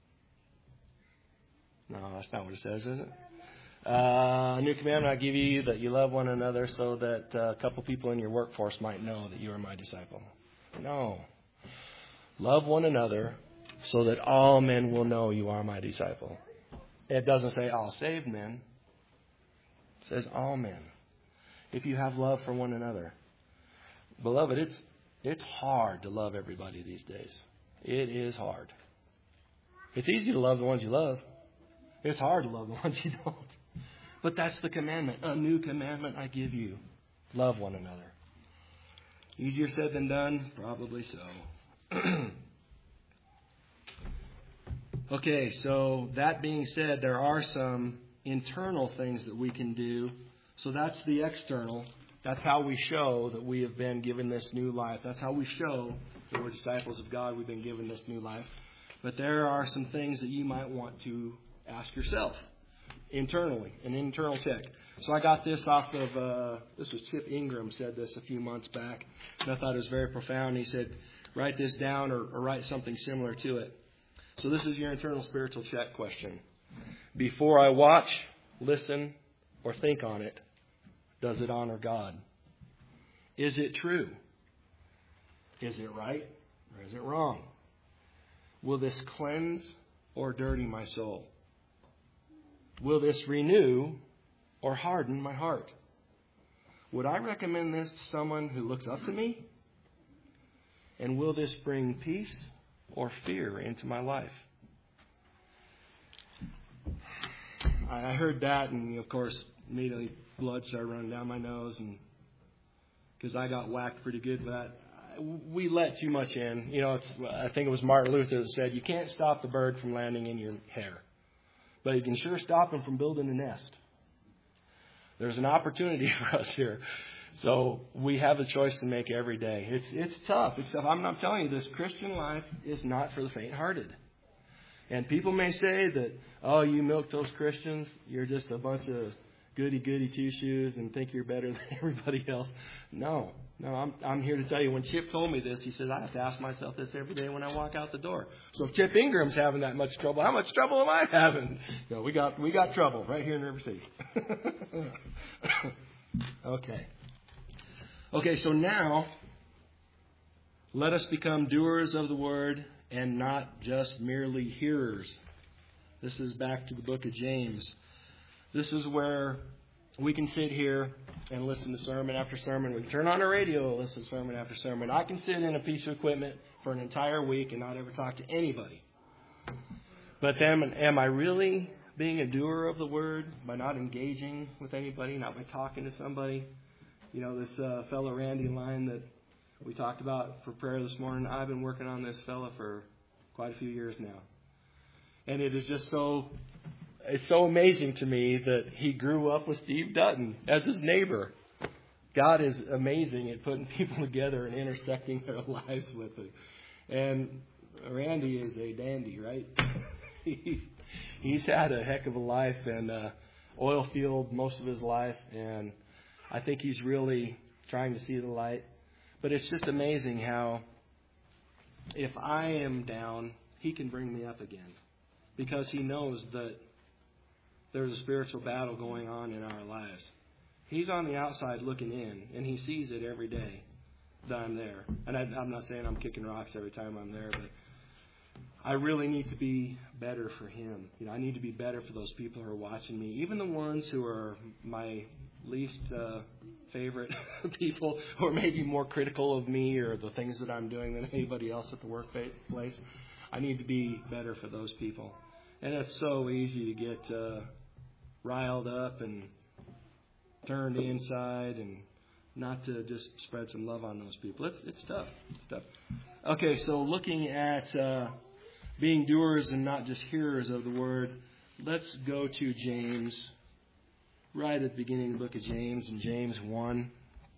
No, that's not what it says, is it? "A new commandment I give you, that you love one another, so that a couple people in your workforce might know that you are my disciple." No. Love one another so that all men will know you are my disciple. It doesn't say all saved men. It says all men. If you have love for one another. Beloved, it's hard to love everybody these days. It is hard. It's easy to love the ones you love. It's hard to love the ones you don't. But that's the commandment. A new commandment I give you. Love one another. Easier said than done? Probably so. Okay, so that being said, there are some internal things that we can do. So that's the external. That's how we show that we have been given this new life. That's how we show that we're disciples of God. We've been given this new life. But there are some things that you might want to ask yourself internally, an internal check. So I got this off of, this was Chip Ingram said this a few months back, and I thought it was very profound. He said, write this down or write something similar to it. So this is your internal spiritual check question. Before I watch, listen, or think on it, does it honor God? Is it true? Is it right or is it wrong? Will this cleanse or dirty my soul? Will this renew or harden my heart? Would I recommend this to someone who looks up to me? And will this bring peace or fear into my life? I heard that, and of course, immediately blood started running down my nose, and because I got whacked pretty good for that. We let too much in. You know, I think it was Martin Luther that said, you can't stop the bird from landing in your hair, but you can sure stop him from building a nest. There's an opportunity for us here. So we have a choice to make every day. It's tough. It's tough. I'm telling you, this Christian life is not for the faint-hearted. And people may say that, oh, you milquetoast Christians, you're just a bunch of goody-goody two-shoes and think you're better than everybody else. No, I'm here to tell you, when Chip told me this, he said, I have to ask myself this every day when I walk out the door. So if Chip Ingram's having that much trouble, how much trouble am I having? No, we got trouble right here in River City. Okay, so now, let us become doers of the word and not just merely hearers. This is back to the book of James. This is where We can sit here and listen to sermon after sermon. We can turn on a radio and listen to sermon after sermon. I can sit in a piece of equipment for an entire week and not ever talk to anybody. But then, am I really being a doer of the word by not engaging with anybody, not by talking to somebody? You know, this fellow Randy Line that we talked about for prayer this morning, I've been working on this fella for quite a few years now. And it is just it's so amazing to me that he grew up with Steve Dutton as his neighbor. God is amazing at putting people together and intersecting their lives with it. And Randy is a dandy, right? He's had a heck of a life and oil field most of his life, and I think he's really trying to see the light. But it's just amazing how if I am down, he can bring me up again, because he knows that there's a spiritual battle going on in our lives. He's on the outside looking in, and he sees it every day that I'm there. And I'm not saying I'm kicking rocks every time I'm there, but I really need to be better for him. You know, I need to be better for those people who are watching me, even the ones who are my least favorite people, or maybe more critical of me or the things that I'm doing than anybody else at the workplace. I need to be better for those people. And it's so easy to get riled up and turned inside, and not to just spread some love on those people. It's tough. It's tough. Okay, so looking at being doers and not just hearers of the word, let's go to James, right at the beginning of the book of James, in James 1.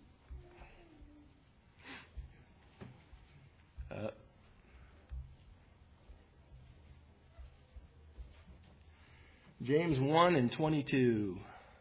James 1 and 22.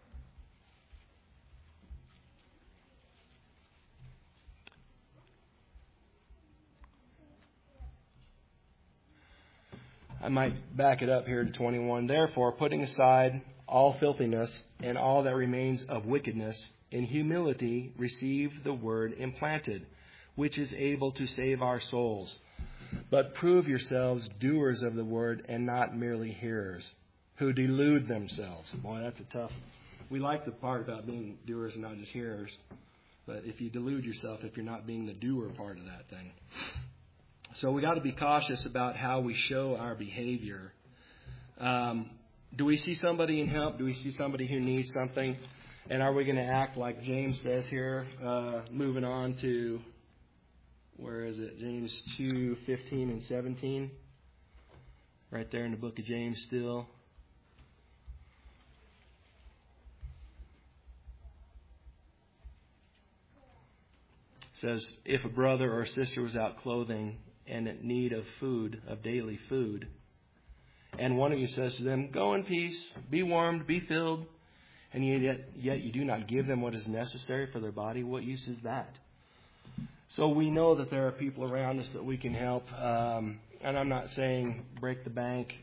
I might back it up here to 21. Therefore, putting aside all filthiness and all that remains of wickedness, in humility receive the word implanted, which is able to save our souls. But prove yourselves doers of the word and not merely hearers, who delude themselves. Boy, that's a tough. We like the part about being doers and not just hearers. But if you delude yourself, if you're not being the doer part of that thing. So we got to be cautious about how we show our behavior. Do we see somebody in help? Do we see somebody who needs something? And are we going to act like James says here? Moving on to, where is it? James 2:15 and 17. Right there in the book of James still. It says, if a brother or sister was without clothing and in need of food, of daily food, and one of you says to them, go in peace, be warmed, be filled, and yet you do not give them what is necessary for their body, what use is that? So we know that there are people around us that we can help, and I'm not saying break the bank,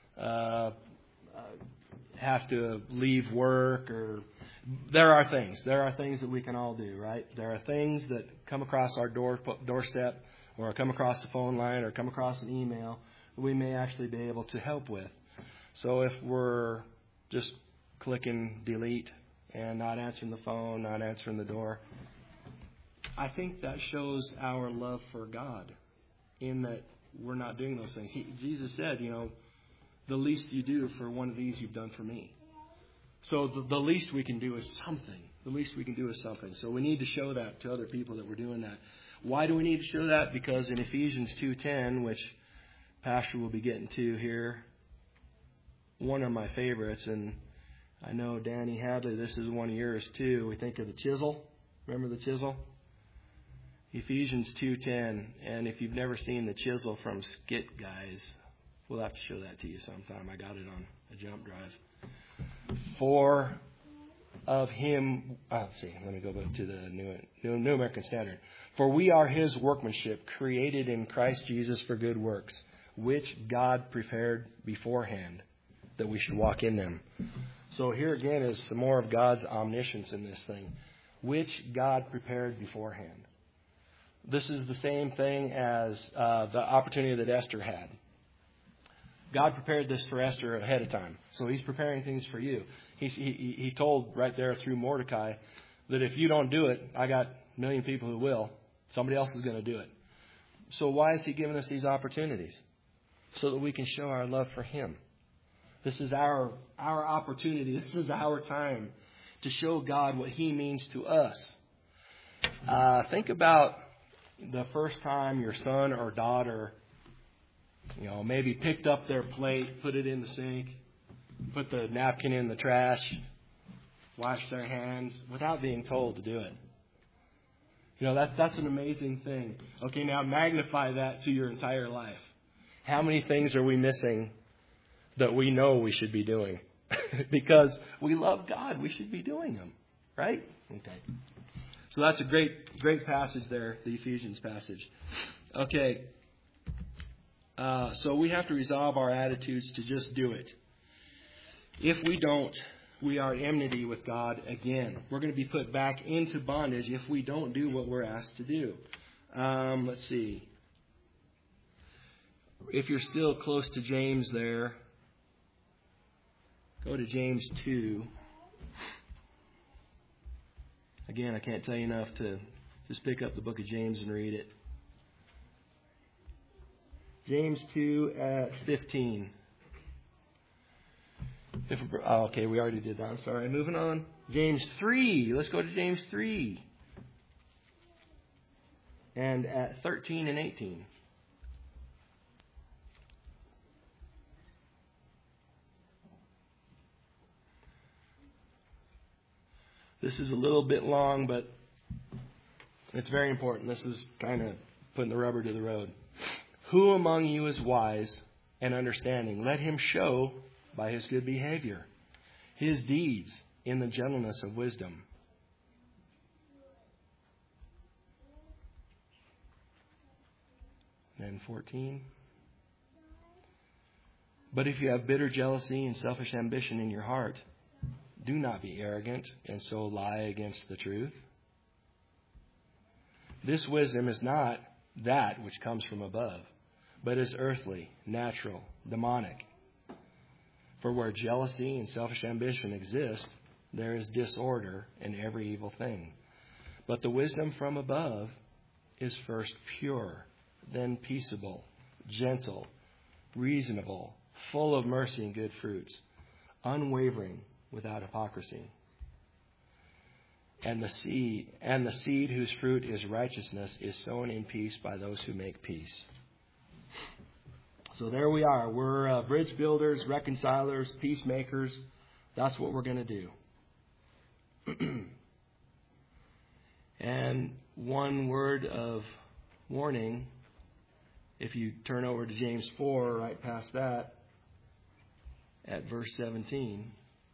have to leave work, or there are things that we can all do, right? There are things that come across our doorstep, or come across the phone line, or come across an email that we may actually be able to help with. So if we're just clicking delete and not answering the phone, not answering the door, I think that shows our love for God, in that we're not doing those things. Jesus said, the least you do for one of these, you've done for me. So the least we can do is something. The least we can do is something. So we need to show that to other people that we're doing that. Why do we need to show that? Because in Ephesians 2:10, which Pastor will be getting to here, one of my favorites, and I know Danny Hadley, this is one of yours too. We think of the chisel. Remember the chisel? Ephesians 2:10. And if you've never seen the chisel from Skit Guys, we'll have to show that to you sometime. I got it on a jump drive. For of him, let me go back to the New American Standard. For we are his workmanship, created in Christ Jesus for good works, which God prepared beforehand that we should walk in them. So here again is some more of God's omniscience in this thing, which God prepared beforehand. This is the same thing as the opportunity that Esther had. God prepared this for Esther ahead of time. So He's preparing things for you. He told right there through Mordecai that if you don't do it, I got a million people who will. Somebody else is going to do it. So why is He giving us these opportunities? So that we can show our love for Him. This is our opportunity. This is our time to show God what He means to us. Think about the first time your son or daughter, maybe picked up their plate, put it in the sink, put the napkin in the trash, washed their hands without being told to do it. That's an amazing thing. Okay, now magnify that to your entire life. How many things are we missing that we know we should be doing? Because we love God, we should be doing them, right? Okay. So that's a great passage there, the Ephesians passage. Okay. So we have to resolve our attitudes to just do it. If we don't, we are at enmity with God again. We're going to be put back into bondage if we don't do what we're asked to do. Let's see. If you're still close to James there, go to James 2. Again, I can't tell you enough to just pick up the book of James and read it. James 2 at 15. Okay, we already did that. I'm sorry. Moving on. James 3. Let's go to James 3. And at 13 and 18. This is a little bit long, but it's very important. This is kind of putting the rubber to the road. Who among you is wise and understanding? Let him show by his good behavior his deeds in the gentleness of wisdom. And 14. But if you have bitter jealousy and selfish ambition in your heart, do not be arrogant and so lie against the truth. This wisdom is not that which comes from above, but is earthly, natural, demonic. For where jealousy and selfish ambition exist, there is disorder in every evil thing. But the wisdom from above is first pure, then peaceable, gentle, reasonable, full of mercy and good fruits, unwavering, without hypocrisy. And the seed whose fruit is righteousness is sown in peace by those who make peace. So there we are. We're bridge builders, reconcilers, peacemakers. That's what we're going to do. And one word of warning, if you turn over to James 4, right past that, at verse 17.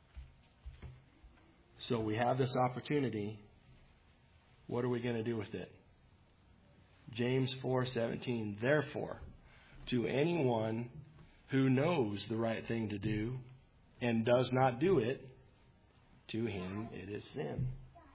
So we have this opportunity. What are we going to do with it? James 4:17. Therefore, to anyone who knows the right thing to do and does not do it, to him it is sin.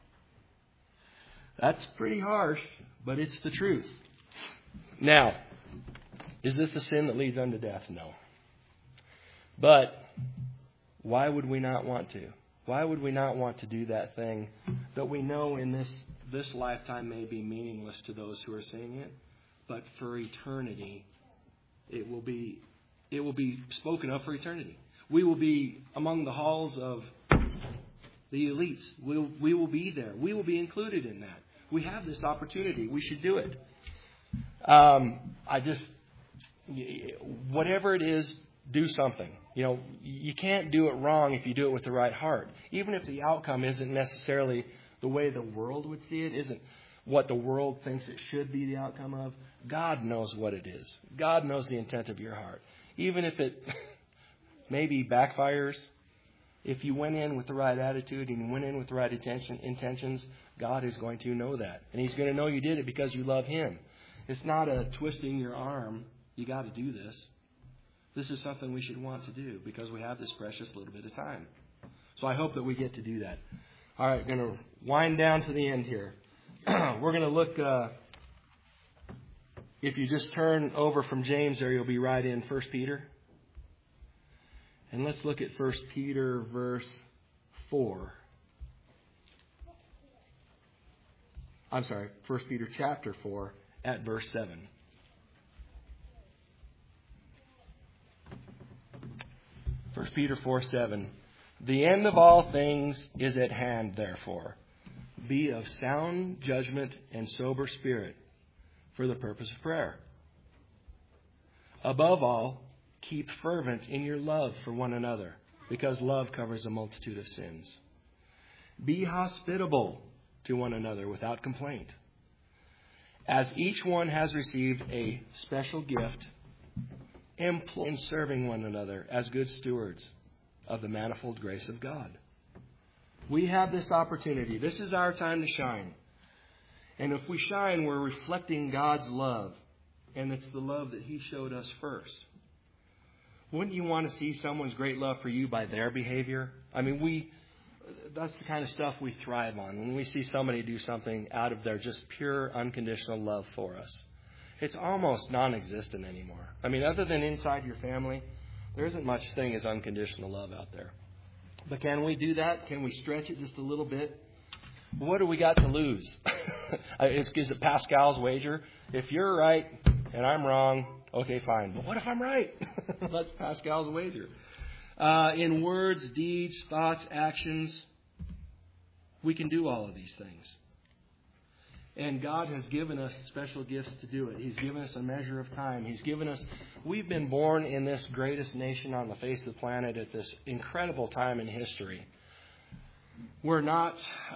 That's pretty harsh, but it's the truth. Now, is this the sin that leads unto death? No. But why would we not want to? Why would we not want to do that thing that we know in this lifetime may be meaningless to those who are saying it, but for eternity, it will be spoken of for eternity. We will be among the halls of the elites. We will be there. We will be included in that. We have this opportunity. We should do it. Whatever it is, do something. You can't do it wrong if you do it with the right heart. Even if the outcome isn't necessarily the way the world would see it, isn't what the world thinks it should be the outcome of, God knows what it is. God knows the intent of your heart. Even if it maybe backfires, if you went in with the right attitude and you went in with the right intentions, God is going to know that. And He's going to know you did it because you love Him. It's not a twisting your arm, you got to do this. This is something we should want to do because we have this precious little bit of time. So I hope that we get to do that. All right, going to wind down to the end here. We're going to look, if you just turn over from James there, you'll be right in 1 Peter. And let's look at 1 Peter verse 4. I'm sorry, 1 Peter chapter 4 at verse 7. 1 Peter 4:7. The end of all things is at hand, therefore. Be of sound judgment and sober spirit for the purpose of prayer. Above all, keep fervent in your love for one another, because love covers a multitude of sins. Be hospitable to one another without complaint. As each one has received a special gift, employ in serving one another as good stewards of the manifold grace of God. We have this opportunity. This is our time to shine. And if we shine, we're reflecting God's love. And it's the love that He showed us first. Wouldn't you want to see someone's great love for you by their behavior? I mean, that's the kind of stuff we thrive on. When we see somebody do something out of their just pure, unconditional love for us. It's almost non-existent anymore. I mean, other than inside your family, there isn't much thing as unconditional love out there. But can we do that? Can we stretch it just a little bit? What do we got to lose? Is it Pascal's wager? If you're right and I'm wrong, okay, fine. But what if I'm right? That's Pascal's wager. In words, deeds, thoughts, actions, we can do all of these things. And God has given us special gifts to do it. He's given us a measure of time. We've been born in this greatest nation on the face of the planet at this incredible time in history. We're not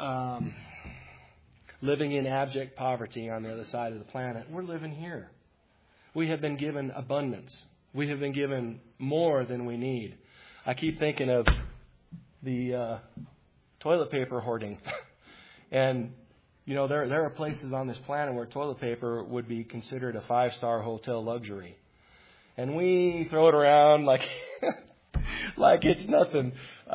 living in abject poverty on the other side of the planet. We're living here. We have been given abundance. We have been given more than we need. I keep thinking of the toilet paper hoarding. And you know, there are places on this planet where toilet paper would be considered a 5-star hotel luxury. And we throw it around like like it's nothing.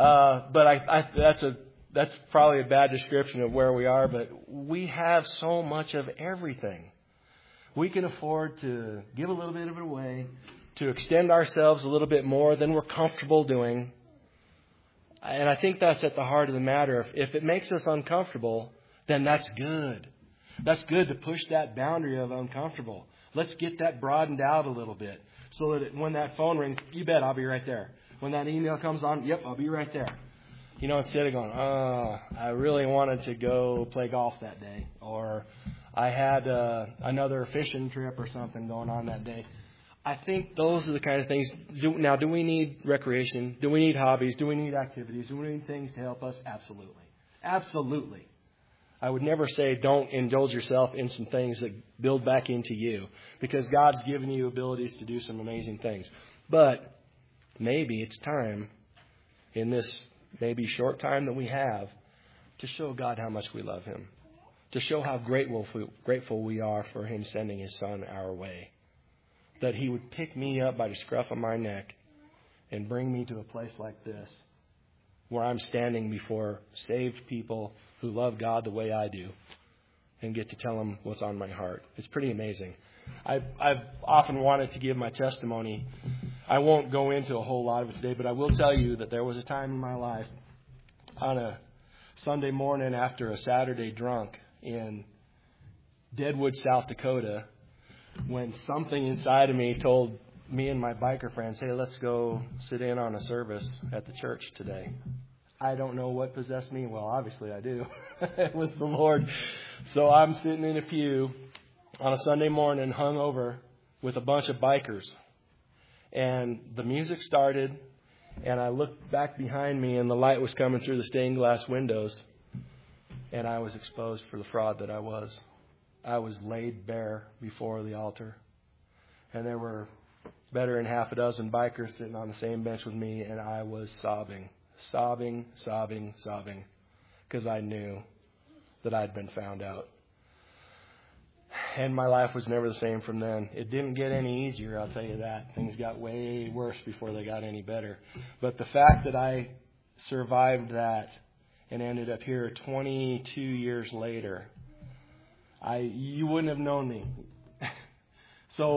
But that's probably a bad description of where we are, but we have so much of everything. We can afford to give a little bit of it away, to extend ourselves a little bit more than we're comfortable doing. And I think that's at the heart of the matter. If it makes us uncomfortable, then that's good. That's good to push that boundary of uncomfortable. Let's get that broadened out a little bit so that when that phone rings, you bet I'll be right there. When that email comes on, yep, I'll be right there. You know, instead of going, I really wanted to go play golf that day, or I had another fishing trip or something going on that day. I think those are the kind of things. Now, do we need recreation? Do we need hobbies? Do we need activities? Do we need things to help us? Absolutely. Absolutely. I would never say don't indulge yourself in some things that build back into you, because God's given you abilities to do some amazing things. But maybe it's time in this maybe short time that we have to show God how much we love Him, to show how grateful we are for Him sending His Son our way, that He would pick me up by the scruff of my neck and bring me to a place like this where I'm standing before saved people who love God the way I do and get to tell them what's on my heart. It's pretty amazing. I've often wanted to give my testimony. I won't go into a whole lot of it today, but I will tell you that there was a time in my life on a Sunday morning after a Saturday drunk in Deadwood, South Dakota, when something inside of me told me and my biker friends, hey, let's go sit in on a service at the church today. I don't know what possessed me. Well, obviously I do. It was the Lord. So I'm sitting in a pew on a Sunday morning, hungover, with a bunch of bikers. And the music started, and I looked back behind me, and the light was coming through the stained glass windows. And I was exposed for the fraud that I was. I was laid bare before the altar. And there were better than half a dozen bikers sitting on the same bench with me, and I was sobbing, because I knew that I'd been found out. And my life was never the same from then. It didn't get any easier, I'll tell you that. Things got way worse before they got any better. But the fact that I survived that and ended up here 22 years later, you wouldn't have known me. So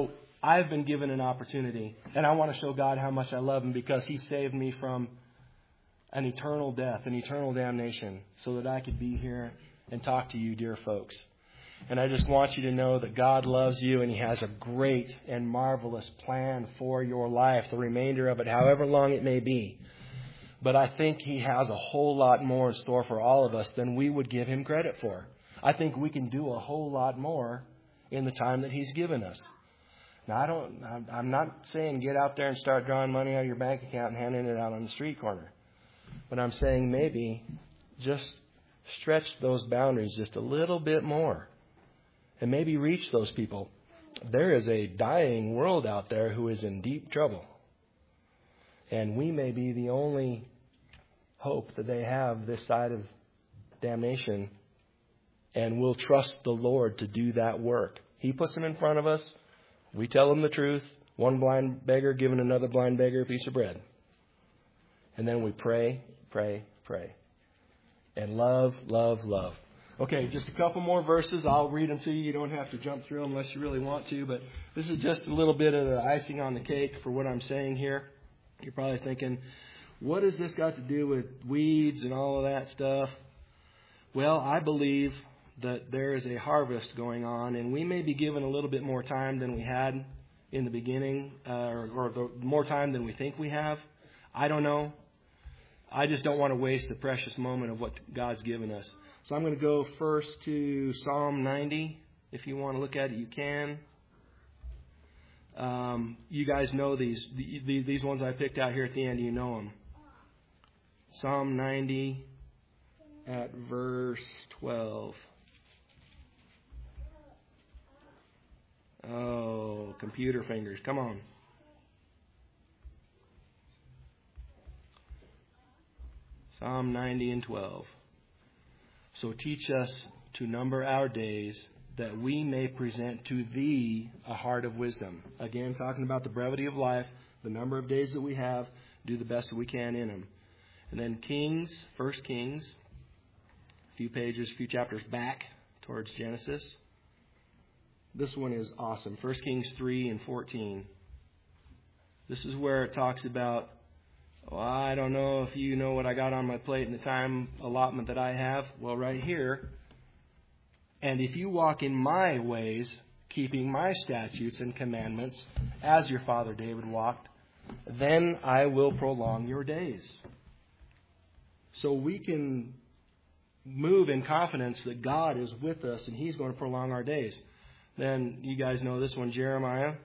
I've been given an opportunity, and I want to show God how much I love Him because He saved me from an eternal death, an eternal damnation, so that I could be here and talk to you, dear folks. And I just want you to know that God loves you and He has a great and marvelous plan for your life, the remainder of it, however long it may be. But I think He has a whole lot more in store for all of us than we would give Him credit for. I think we can do a whole lot more in the time that He's given us. Now, I'm not saying get out there and start drawing money out of your bank account and handing it out on the street corner. But I'm saying maybe just stretch those boundaries just a little bit more and maybe reach those people. There is a dying world out there who is in deep trouble. And we may be the only hope that they have this side of damnation. And we'll trust the Lord to do that work. He puts them in front of us. We tell them the truth. One blind beggar giving another blind beggar a piece of bread. And then we pray, pray, pray. And love, love, love. Okay, just a couple more verses. I'll read them to you. You don't have to jump through them unless you really want to. But this is just a little bit of the icing on the cake for what I'm saying here. You're probably thinking, what has this got to do with weeds and all of that stuff? Well, I believe that there is a harvest going on, and we may be given a little bit more time than we had in the beginning, or more time than we think we have. I don't know. I just don't want to waste the precious moment of what God's given us. So I'm going to go first to Psalm 90. If you want to look at it, you can. You guys know these ones I picked out here at the end. You know them. Psalm 90 at verse 12. Oh, computer fingers. Come on. Psalm 90 and 12. So teach us to number our days that we may present to Thee a heart of wisdom. Again, talking about the brevity of life, the number of days that we have, do the best that we can in them. And then Kings, 1 Kings, a few chapters back towards Genesis. This one is awesome. 1 Kings 3 and 14. This is where it talks about, I don't know if you know what I got on my plate in the time allotment that I have. Well, right here. And if you walk in my ways, keeping my statutes and commandments, as your father David walked, then I will prolong your days. So we can move in confidence that God is with us and He's going to prolong our days. Then you guys know this one, Jeremiah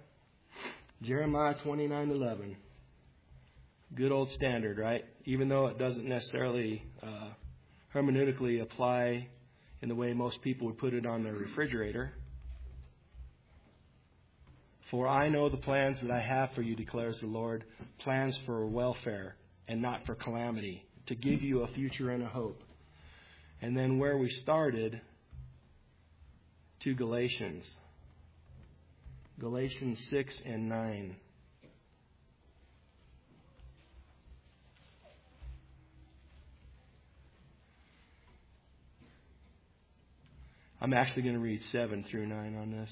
29:11. Good old standard, right? Even though it doesn't necessarily hermeneutically apply in the way most people would put it on their refrigerator. For I know the plans that I have for you, declares the Lord, plans for welfare and not for calamity, to give you a future and a hope. And then where we started, to Galatians 6 and 9. I'm actually going to read 7 through 9 on this.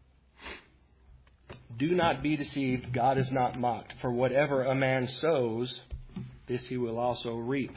Do not be deceived, God is not mocked. For whatever a man sows, this he will also reap.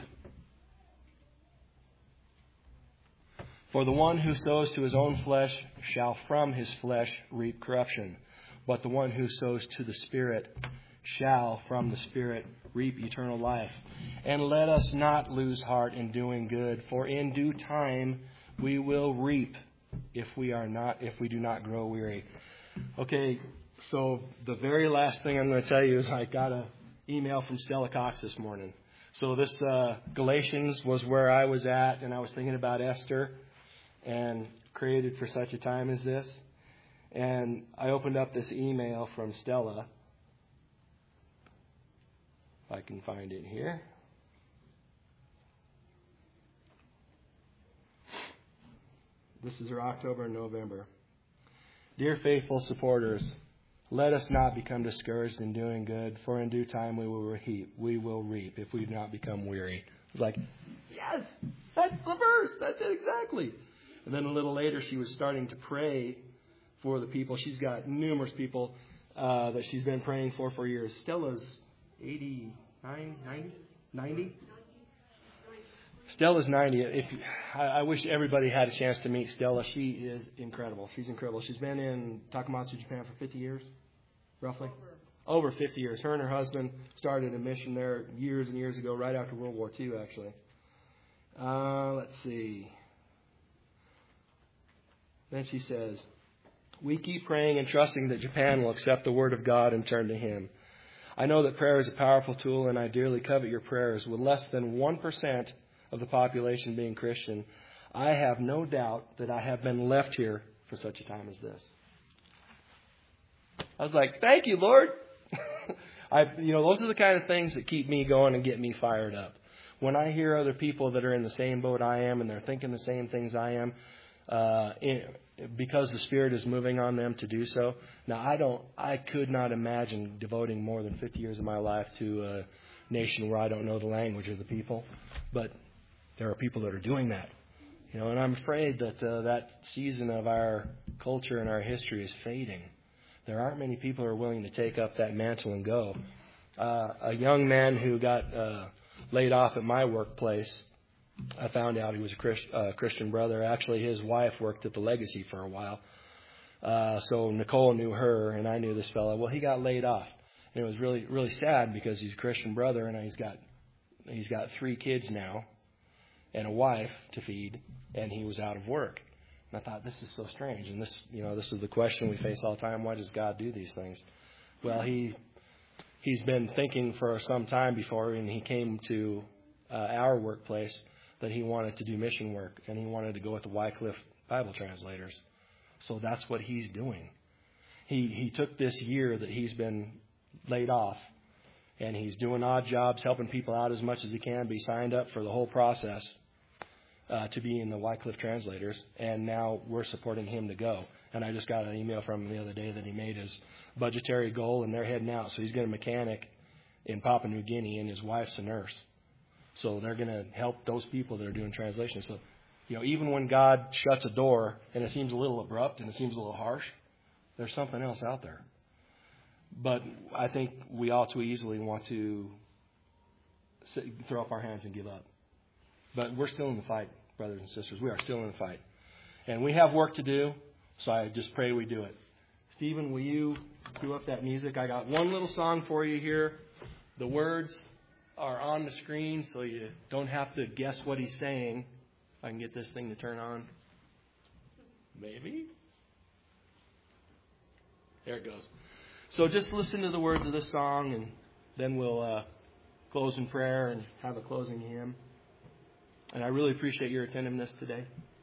For the one who sows to his own flesh shall from his flesh reap corruption. But the one who sows to the Spirit shall from the Spirit reap eternal life. And let us not lose heart in doing good, for in due time we will reap if we do not grow weary. Okay, so the very last thing I'm going to tell you is I got an email from Stella Cox this morning. So this Galatians was where I was at, and I was thinking about Esther and created for such a time as this. And I opened up this email from Stella. If I can find it here. This is her October and November. Dear faithful supporters, let us not become discouraged in doing good, for in due time we will reap if we do not become weary. It's like, yes, that's the verse. That's it exactly. And then a little later, she was starting to pray for the people. She's got numerous people that she's been praying for years. Stella's 89, 90? Stella's 90. I wish everybody had a chance to meet Stella. She is incredible. She's incredible. She's been in Takamatsu, Japan for 50 years, roughly. Over 50 years. Her and her husband started a mission there years and years ago, right after World War II, actually. Let's see. Then she says, we keep praying and trusting that Japan will accept the Word of God and turn to Him. I know that prayer is a powerful tool, and I dearly covet your prayers. With less than 1% of the population being Christian, I have no doubt that I have been left here for such a time as this. I was like, thank you, Lord. Those are the kind of things that keep me going and get me fired up. When I hear other people that are in the same boat I am and they're thinking the same things I am, because the Spirit is moving on them to do so. Now, I could not imagine devoting more than 50 years of my life to a nation where I don't know the language of the people. But there are people that are doing that. And I'm afraid that that season of our culture and our history is fading. There aren't many people who are willing to take up that mantle and go. A young man who got laid off at my workplace, I found out he was a Christian brother. Actually, his wife worked at the Legacy for a while. So Nicole knew her, and I knew this fellow. Well, he got laid off. And it was really, really sad because he's a Christian brother, and he's got 3 kids now and a wife to feed, and he was out of work. And I thought, this is so strange. And this is the question we face all the time. Why does God do these things? Well, he's been thinking for some time before, and he came to our workplace that he wanted to do mission work, and he wanted to go with the Wycliffe Bible translators. So that's what he's doing. He took this year that he's been laid off, and he's doing odd jobs, helping people out as much as he can, be signed up for the whole process to be in the Wycliffe translators, and now we're supporting him to go. And I just got an email from him the other day that he made his budgetary goal, and they're heading out. So he's got a mechanic in Papua New Guinea, and his wife's a nurse. So they're going to help those people that are doing translations. So, even when God shuts a door and it seems a little abrupt and it seems a little harsh, there's something else out there. But I think we all too easily want to throw up our hands and give up. But we're still in the fight, brothers and sisters. We are still in the fight. And we have work to do, so I just pray we do it. Stephen, will you cue up that music? I got one little song for you here. The words are on the screen, so you don't have to guess what he's saying. If I can get this thing to turn on. Maybe. There it goes. So just listen to the words of this song, and then we'll close in prayer and have a closing hymn. And I really appreciate your attentiveness today.